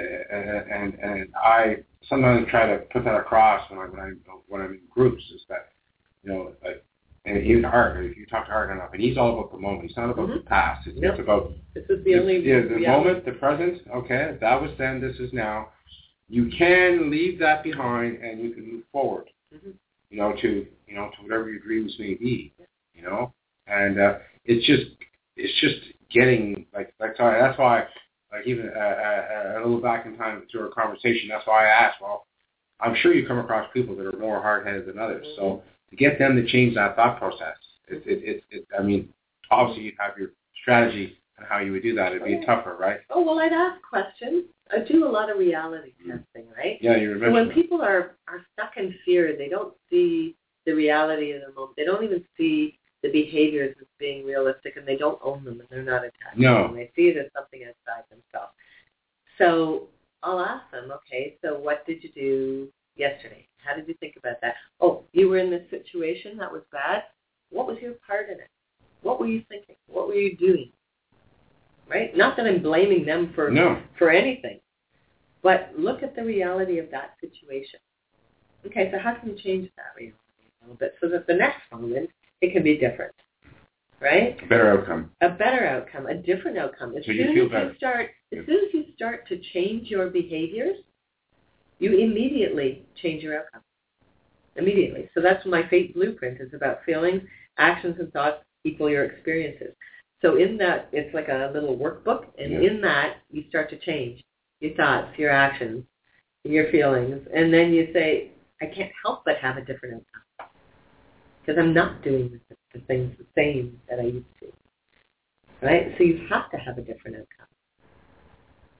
and and I sometimes try to put that across when I when I when I'm in groups is that you know like. And even Art, if you talk to Art enough, and he's all about the moment. He's not about mm-hmm. the past. It's, nope. it's about this is the only yeah, the moment, the present. Okay, that was then. This is now. You can leave that behind, and you can move forward. Mm-hmm. You know, to you know to whatever your dreams may be. You know, and uh, it's just it's just getting like like sorry. That's why like even uh, uh, a little back in time through our conversation. That's why I asked. Well, I'm sure you come across people that are more hard-headed than others. Mm-hmm. So. To get them to change that thought process, it, it, it, it, I mean, obviously you'd have your strategy on how you would do that. It'd be tougher, right? Oh, well, I'd ask questions. I do a lot of reality mm-hmm. testing, right? Yeah, you remember. So when that. people are, are stuck in fear, they don't see the reality of the moment. They don't even see the behaviors as being realistic, and they don't own them, and they're not attached no. to them. They see it as something outside themselves. So I'll ask them, okay, so what did you do yesterday? How did you think about that? Oh, you were in this situation that was bad. What was your part in it? What were you thinking? What were you doing? Right? Not that I'm blaming them for no. for anything, but look at the reality of that situation. Okay, so how can you change that reality a little bit so that the next moment it can be different? Right? A better outcome. A better outcome, a different outcome. As so soon you feel as better. you start, as soon as you start to change your behaviors, you immediately change your outcome. Immediately. So that's my fate blueprint is about feelings, actions, and thoughts equal your experiences. So in that, it's like a little workbook, and yeah. in that, you start to change your thoughts, your actions, your feelings, and then you say, I can't help but have a different outcome because I'm not doing the, the things the same that I used to. Right? So you have to have a different outcome.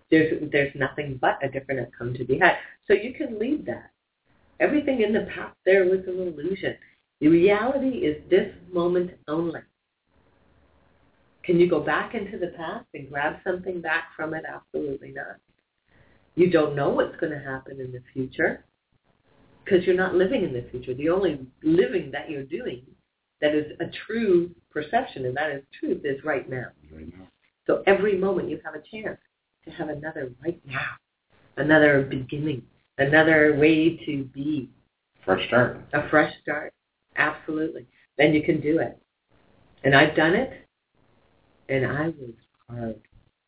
There's there's nothing but a different outcome to be had. So you can leave that. Everything in the past there was an illusion. The reality is this moment only. Can you go back into the past and grab something back from it? Absolutely not. You don't know what's going to happen in the future because you're not living in the future. The only living that you're doing that is a true perception, and that is truth, is right now. Right now. So every moment you have a chance to have another right now, another beginning, another way to be. Fresh start. A fresh start. Absolutely. Then you can do it. And I've done it, and I was hard.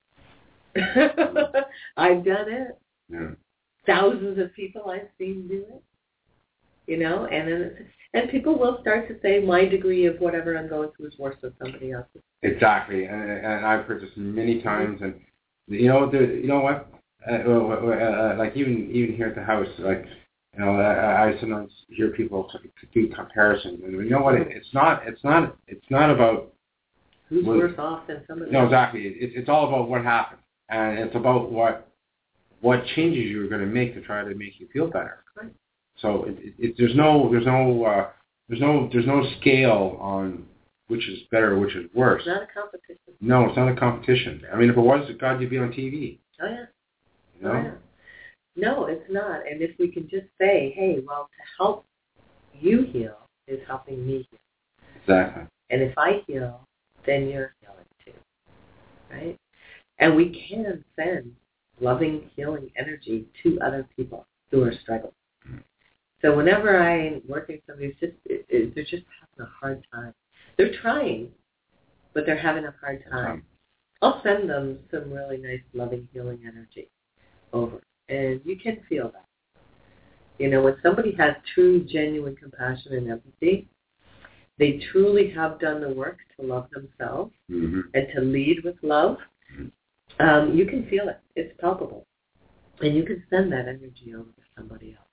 I've done it. Yeah. Thousands of people I've seen do it. You know, and then it's, and people will start to say my degree of whatever I'm going through is worse than somebody else's. Exactly, and, and I've heard this many times, and you know, the, you know what? Uh, uh, like even even here at the house, like you know, I, I sometimes hear people do comparisons, and you know what? It, it's not, it's not, it's not about who's what, worse off than somebody. No, else. exactly. It's it's all about what happened, and it's about what what changes you're going to make to try to make you feel better. Right. So it, it, it, there's no there's no uh, there's no there's no scale on which is better, which is worse. It's not a competition. No, it's not a competition. I mean, if it was, God, you'd be on T V. Oh yeah. You know? Oh, yeah. No, it's not. And if we can just say, hey, well, to help you heal is helping me heal. Exactly. And if I heal, then you're healing too, right? And we can send loving, healing energy to other people who are struggling. So whenever I'm working with somebody who's just, it, it, they're just having a hard time. They're trying, but they're having a hard time. I'll send them some really nice, loving, healing energy over. And you can feel that. You know, when somebody has true, genuine compassion and empathy, they truly have done the work to love themselves mm-hmm. and to lead with love. Mm-hmm. Um, you can feel it. It's palpable. And you can send that energy over to somebody else.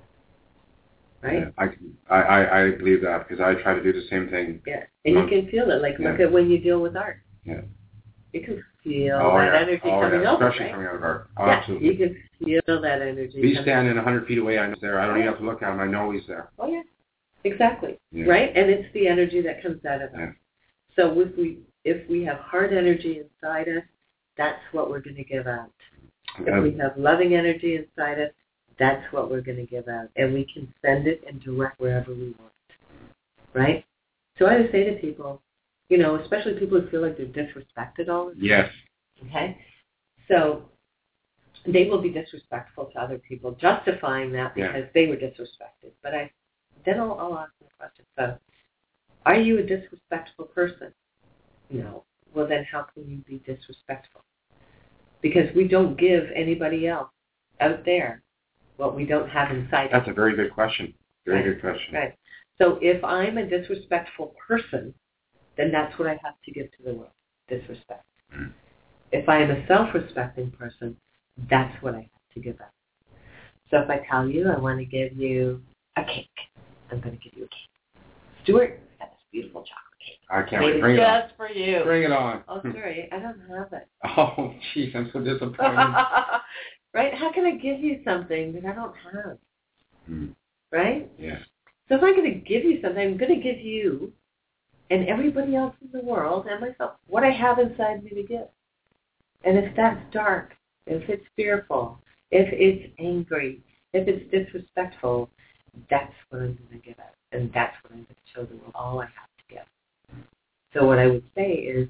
Right? Yeah, I, can, I, I, I believe that because I try to do the same thing. Yeah, and um, you can feel it. Like, yeah. Look at when you deal with art. Yeah. You can feel oh, that yeah. energy oh, coming yeah. over, Especially right? coming out of art. Oh, yeah, absolutely. You can feel that energy. If he's standing one hundred feet away, I'm there. I don't oh, even have to look at him. I know he's there. Oh, yeah. Exactly. Yeah. Right? And it's the energy that comes out of us. Yeah. So if we, if we have heart energy inside us, that's what we're going to give out. If um, we have loving energy inside us, that's what we're going to give out. And we can send it and direct wherever we want. Right? So I always say to people, you know, especially people who feel like they're disrespected all the time. Yes. Okay? So they will be disrespectful to other people, justifying that because yeah. they were disrespected. But I then I'll, I'll ask them a question. So, are you a disrespectful person? No. Well, then how can you be disrespectful? Because we don't give anybody else out there what we don't have inside. That's a very good question. Very right. good question. Right. So if I'm a disrespectful person, then that's what I have to give to the world, disrespect. Mm. If I am a self-respecting person, that's what I have to give out. So if I tell you I want to give you a cake, I'm going to give you a cake. Stuart, got this beautiful chocolate cake. I can't Made wait. Bring it on. Just for you. Bring it on. Oh, sorry, I don't have it. Oh, jeez, I'm so disappointed. Right? How can I give you something that I don't have? Mm. Right? Yeah. So if I'm going to give you something, I'm going to give you and everybody else in the world and myself what I have inside me to give. And if that's dark, if it's fearful, if it's angry, if it's disrespectful, that's what I'm going to give out. And that's what I'm going to show the world all I have to give. So what I would say is,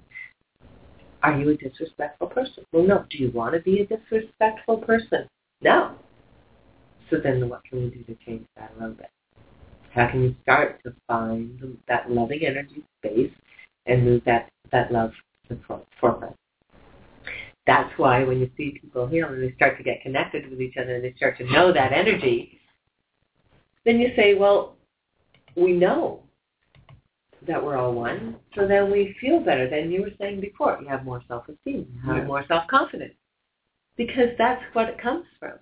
are you a disrespectful person? Well, no. Do you want to be a disrespectful person? No. So then what can we do to change that a little bit? How can you start to find that loving energy space and move that, that love to the forefront? That's why when you see people heal and they start to get connected with each other and they start to know that energy, then you say, well, we know that we're all one, so then we feel better. Then you were saying before, you have more self-esteem, you have yeah. more self-confidence, because that's what it comes from,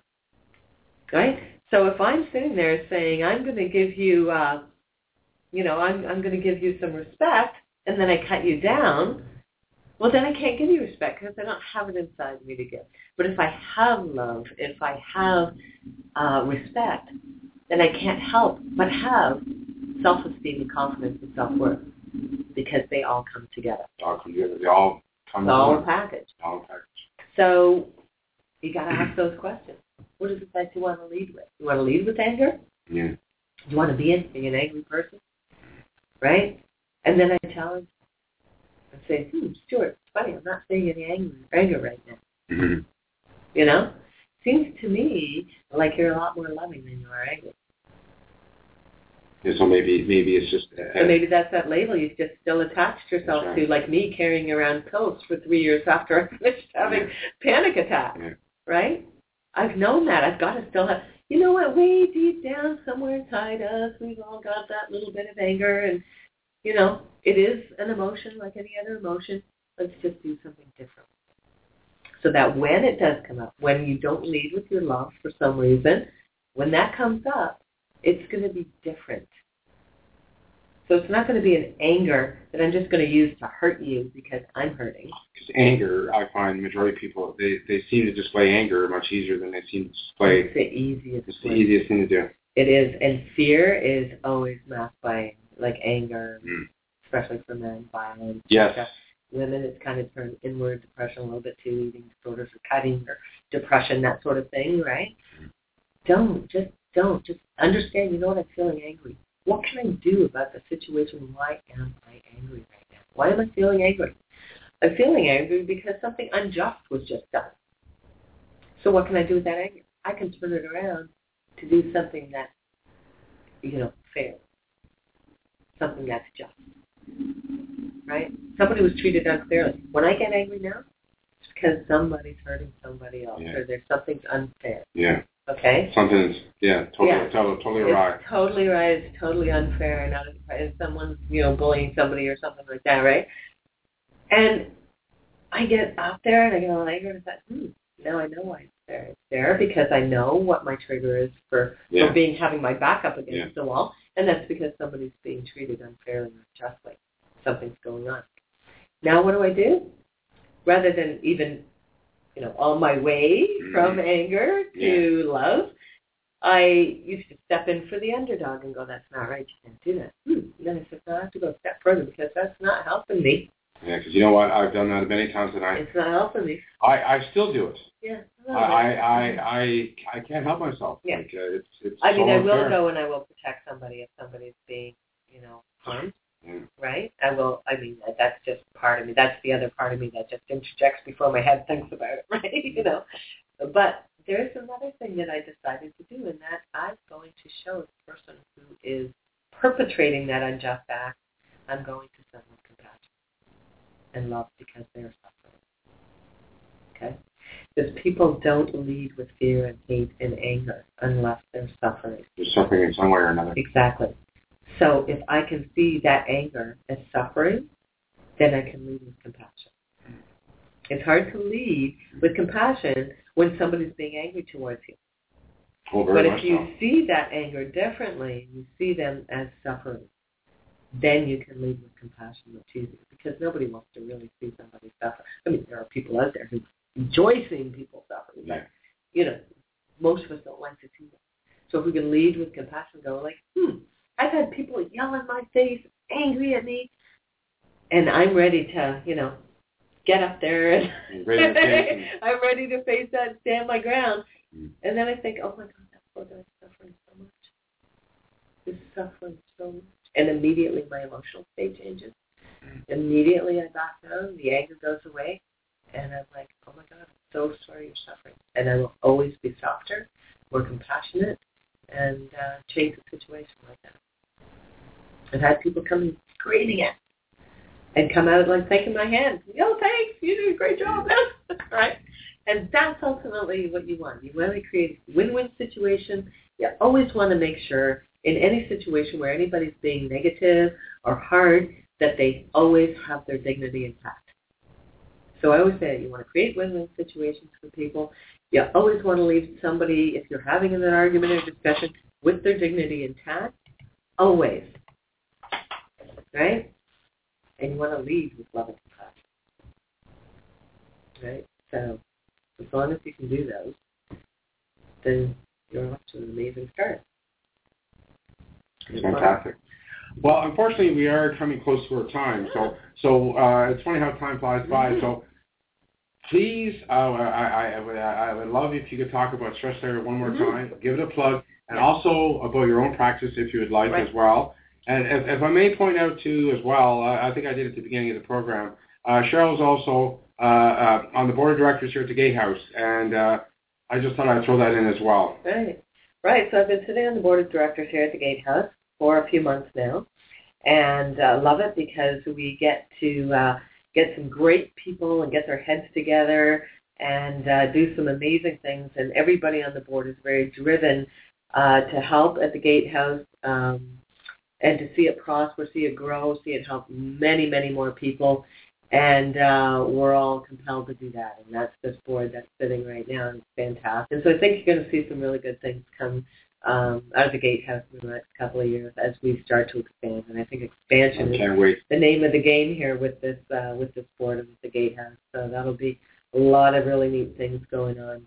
right? So if I'm sitting there saying, I'm going to give you, uh, you know, I'm, I'm going to give you some respect, and then I cut you down, well, then I can't give you respect because I don't have it inside me to give. But if I have love, if I have uh, respect, then I can't help but have self-esteem and confidence and self-worth because they all come together. They all come together. They all come It's all together. a package. All a package. So you got to ask those questions. What is it that you want to lead with? You want to lead with anger? Yeah. Do you want to be an, be an angry person? Right? And then I challenge and say, hmm, Stuart, it's funny, I'm not seeing any anger, anger right now. Mm-hmm. You know? Seems to me like you're a lot more loving than you are angry. Yeah, so maybe maybe it's just... Uh, so maybe that's that label you've just still attached yourself right. to, like me carrying around pills for three years after I finished having yeah. panic attacks. Yeah. Right? I've known that. I've got to still have... You know what? Way deep down somewhere inside us, we've all got that little bit of anger. And, you know, it is an emotion like any other emotion. Let's just do something different. So that when it does come up, when you don't lead with your love for some reason, when that comes up, it's going to be different. So it's not going to be an anger that I'm just going to use to hurt you because I'm hurting. Because anger, I find majority of people, they, they seem to display anger much easier than they seem to display... It's the easiest It's the easiest thing to do. It is. And fear is always masked by, like, anger, mm. especially for men, violence. Yes. Like women, it's kind of turned inward, depression a little bit too, eating disorders or cutting or depression, that sort of thing, right? Mm. Don't. Just don't. Just understand, you know what, I'm feeling angry. What can I do about the situation? Why am I angry right now? Why am I feeling angry? I'm feeling angry because something unjust was just done. So what can I do with that anger? I can turn it around to do something that's, you know, fair. Something that's just. Right? Somebody was treated unfairly. When I get angry now, it's because somebody's hurting somebody else yeah. or there's something's unfair. Yeah. Okay? Something's, yeah, totally, yeah. totally, totally it's right. totally right. It's totally unfair. Not if someone's, you know, bullying somebody or something like that, right? And I get out there and I get a little angry and I thought, hmm, now I know why it's there. It's there because I know what my trigger is for, yeah. for being having my back up against yeah. the wall, and that's because somebody's being treated unfairly or unjustly. Something's going on. Now what do I do? Rather than even, you know, on my way mm-hmm. from anger to yeah. love, I used to step in for the underdog and go, that's not right, you can't do that. Hmm. And then I said, no, I have to go a step further because that's not helping me. Yeah, because you know what? I've done that many times and I... It's not helping me. I, I still do it. Yeah. I, I, I, I, I can't help myself. Yeah. Like, uh, it's, it's I mean, so I will unfair. go and I will protect somebody if somebody's being, you know, harmed. Yeah. Right? I will, I mean, that's just part of me. That's the other part of me that just interjects before my head thinks about it, right? You know? But there's another thing that I decided to do, and that I'm going to show the person who is perpetrating that unjust act, I'm going to send them compassion and love because they're suffering. Okay? Because people don't lead with fear and hate and anger unless they're suffering. They're suffering in some way or another. Exactly. So if I can see that anger as suffering, then I can lead with compassion. It's hard to lead with compassion when somebody's being angry towards you. Oh, very but much if you so. see that anger differently, you see them as suffering, then you can lead with compassion much easier because nobody wants to really see somebody suffer. I mean, there are people out there who enjoy seeing people suffer, but, yeah. you know, most of us don't like to see that. So if we can lead with compassion, go like, hmm, I've had people yell in my face, angry at me, and I'm ready to, you know, get up there and I'm ready to face that and stand my ground. Mm. And then I think, oh my God, that poor guy's suffering so much. He's suffering so much. And immediately my emotional state changes. Mm. Immediately I back down, the anger goes away, and I'm like, oh my God, I'm so sorry you're suffering. And I will always be softer, more compassionate, and uh, change the situation like that. I've had people come in screaming at me and come out like thanking my hand. Yo, thanks, you did a great job, right? And that's ultimately what you want. You want to create a win-win situation. You always want to make sure in any situation where anybody's being negative or hard that they always have their dignity intact. So I always say you want to create win-win situations for people. You always want to leave somebody, if you're having an argument or discussion, with their dignity intact, always. Right? And you want to lead with love and compassion. right? So as long as you can do those, then you're off to an amazing start. Fantastic. Well, unfortunately, we are coming close to our time, so so uh, it's funny how time flies by. So please, uh, I, I, I, would, I would love if you could talk about StressSlayer one more mm-hmm. time, give it a plug, and yeah. also about your own practice if you would like right. as well. And if, if I may point out too as well, uh, I think I did at the beginning of the program, uh, Cheryl is also uh, uh, on the board of directors here at the Gatehouse, and uh, I just thought I'd throw that in as well. Right. Right. So I've been sitting on the board of directors here at the Gatehouse for a few months now, and uh, love it because we get to uh, get some great people and get their heads together and uh, do some amazing things. And everybody on the board is very driven uh, to help at the Gatehouse um, and to see it prosper, see it grow, see it help many, many more people. And uh, we're all compelled to do that. And that's this board that's sitting right now. And it's fantastic. And so I think you're going to see some really good things come um, out of the Gatehouse in the next couple of years as we start to expand. And I think expansion is wait. the name of the game here with this uh, with this board and with the Gatehouse. So that'll be a lot of really neat things going on.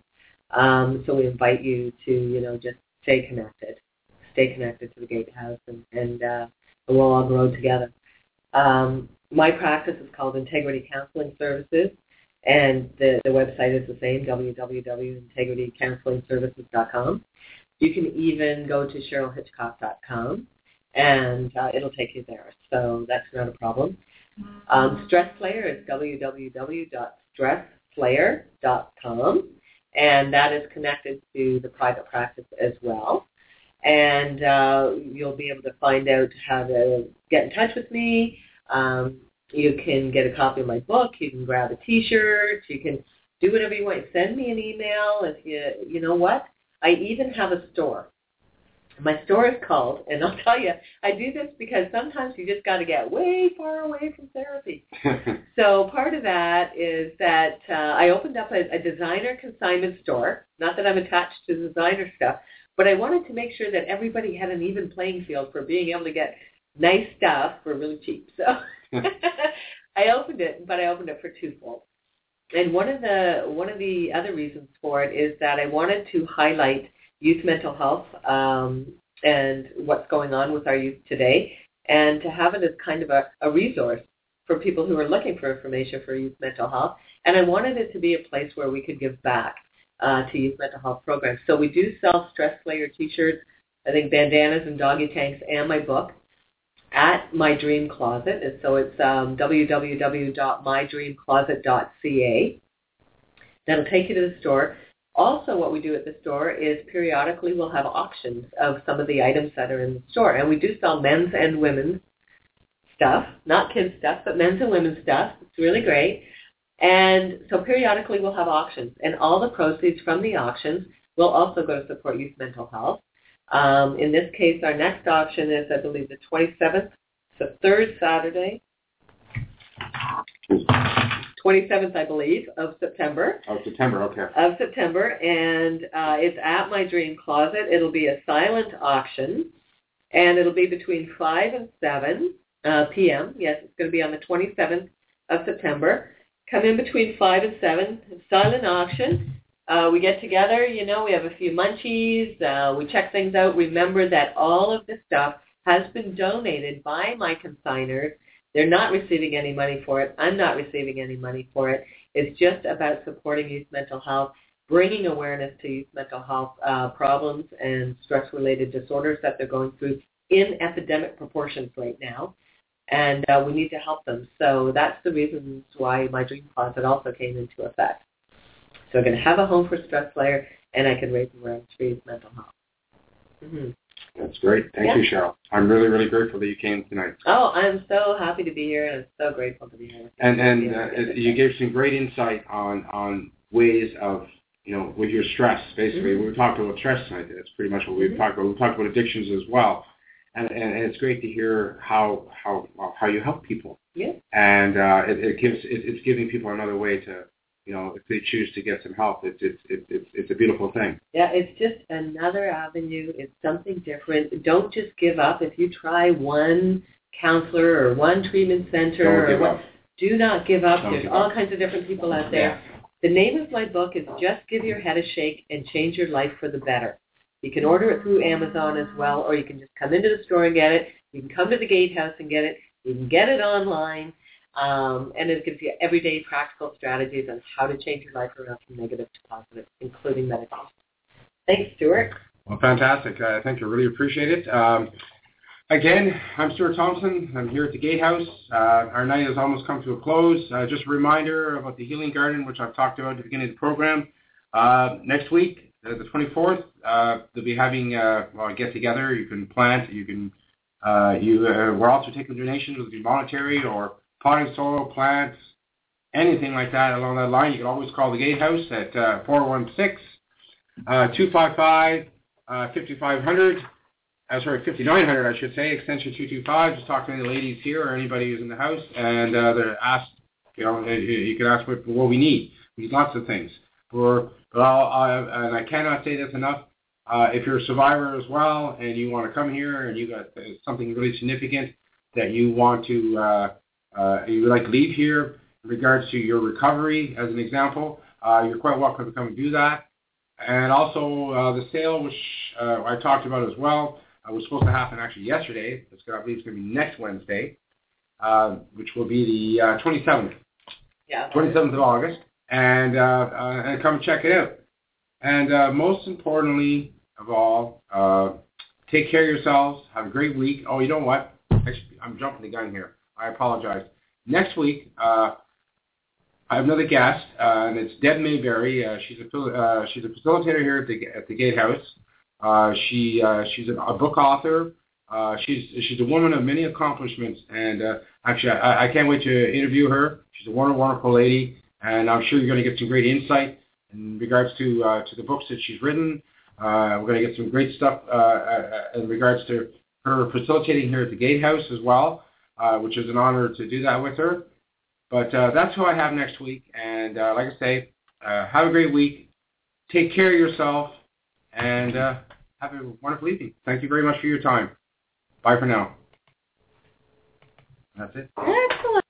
Um, so we invite you to, you know, just stay connected. Stay connected to the Gatehouse, and, and uh, we'll all grow together. Um, my practice is called Integrity Counseling Services, and the, the website is the same, w w w dot integrity counseling services dot com. You can even go to cheryl hitchcock dot com, and uh, it'll take you there, so that's not a problem. Um, StressSlayer is w w w dot stress slayer dot com, and that is connected to the private practice as well. And uh, you'll be able to find out how to get in touch with me. Um, you can get a copy of my book. You can grab a T-shirt. You can do whatever you want. Send me an email. If you, you know what? I even have a store. My store is called, and I'll tell you, I do this because sometimes you just got to get way far away from therapy. So part of that is that uh, I opened up a, a designer consignment store. Not that I'm attached to designer stuff, but I wanted to make sure that everybody had an even playing field for being able to get nice stuff for really cheap. So I opened it, but I opened it for twofold. And one of the one of the other reasons for it is that I wanted to highlight youth mental health um, and what's going on with our youth today, and to have it as kind of a, a resource for people who are looking for information for youth mental health. And I wanted it to be a place where we could give back Uh, to youth mental health programs. So we do sell StressSlayer T-shirts, I think bandanas and doggy tanks, and my book at My Dream Closet. And so it's um, w w w dot my dream closet dot c a. That'll take you to the store. Also, what we do at the store is periodically we'll have auctions of some of the items that are in the store. And we do sell men's and women's stuff, not kids' stuff, but men's and women's stuff. It's really great. And so periodically we'll have auctions, and all the proceeds from the auctions will also go to support youth mental health. Um, in this case, our next auction is, I believe, the twenty-seventh, so third Saturday, twenty-seventh, I believe, of September. Of September, okay. Of September, and uh, it's at My Dream Closet. It'll be a silent auction, and it'll be between five and seven uh, p.m. Yes, it's going to be on the twenty-seventh of September. Come in between five and seven, silent auction. Uh, we get together, you know, we have a few munchies, uh, we check things out. Remember that all of this stuff has been donated by my consigners. They're not receiving any money for it. I'm not receiving any money for it. It's just about supporting youth mental health, bringing awareness to youth mental health uh, problems and stress-related disorders that they're going through in epidemic proportions right now. And uh, we need to help them. So that's the reasons why My Dream Closet also came into effect. So we're going to have a home for StressSlayer, and I can raise awareness for youth mental health. Mm-hmm. That's great. Thank yeah. you, Cheryl. I'm really, really grateful that you came tonight. Oh, I'm so happy to be here, and I'm so grateful to be here. And and uh, you gave some great insight on, on ways of, you know, with your stress, basically. Mm-hmm. We talked about stress tonight. That's pretty much what we've mm-hmm. talked about. We talked about addictions as well. And, and, and it's great to hear how how how you help people. Yeah. And uh, it, it gives it, it's giving people another way to, you know, if they choose to get some help, it's it's it's it's, it's a beautiful thing. Yeah, it's just another avenue. It's something different. Don't just give up. If you try one counselor or one treatment center, Don't or what, do not give up. Don't There's give all up. kinds of different people out there. The name of my book is Just Give Your Head a Shake and Change Your Life for the Better. You can order it through Amazon as well, or you can just come into the store and get it. You can come to the Gatehouse and get it. You can get it online, um, and it gives you everyday practical strategies on how to change your life around from negative to positive, including meditation. Thanks, Stuart. Well, fantastic. Uh, thank you. Really appreciate it. Um, again, I'm Stuart Thompson. I'm here at the Gatehouse. Uh, our night has almost come to a close. Uh, just a reminder about the Healing Garden, which I've talked about at the beginning of the program. Uh, next week, uh, the twenty-fourth, uh, they'll be having uh, well, a get-together. You can plant. You can. Uh, you. Uh, we're also taking donations, whether it be monetary or potting soil, plants, anything like that along that line. You can always call the Gatehouse at uh, four one six, two five five, fifty-five hundred. Uh, sorry, fifty-nine hundred, I should say, extension two two five. Just talk to any of the ladies here or anybody who's in the house, and uh, they're asked, you know, you can ask what, what we need. We need lots of things. For, but I'll, I, and I cannot say this enough, uh, if you're a survivor as well and you want to come here and you got uh, something really significant that you want to, uh, uh, you would like to leave here in regards to your recovery, as an example, uh, you're quite welcome to come and do that. And also uh, the sale, which uh, I talked about as well, uh, was supposed to happen actually yesterday. It's gonna, I believe it's going to be next Wednesday, uh, which will be the uh, twenty-seventh. Yeah. twenty-seventh of August. And, uh, uh, and come check it out. And uh, most importantly of all, uh, take care of yourselves. Have a great week. Oh, you know what? Actually, I'm jumping the gun here. I apologize. Next week, uh, I have another guest, uh, and it's Deb Mayberry. Uh, she's a uh, she's a facilitator here at the at the Gatehouse. Uh, she uh, she's a, a book author. Uh, she's she's a woman of many accomplishments, and uh, actually, I, I can't wait to interview her. She's a wonderful, wonderful lady, and I'm sure you're going to get some great insight in regards to uh, to the books that she's written. Uh, we're going to get some great stuff uh, uh, in regards to her facilitating here at the Gatehouse as well, uh, which is an honor to do that with her. But uh, that's who I have next week. And uh, like I say, uh, have a great week. Take care of yourself. And uh, have a wonderful evening. Thank you very much for your time. Bye for now. That's it. Excellent.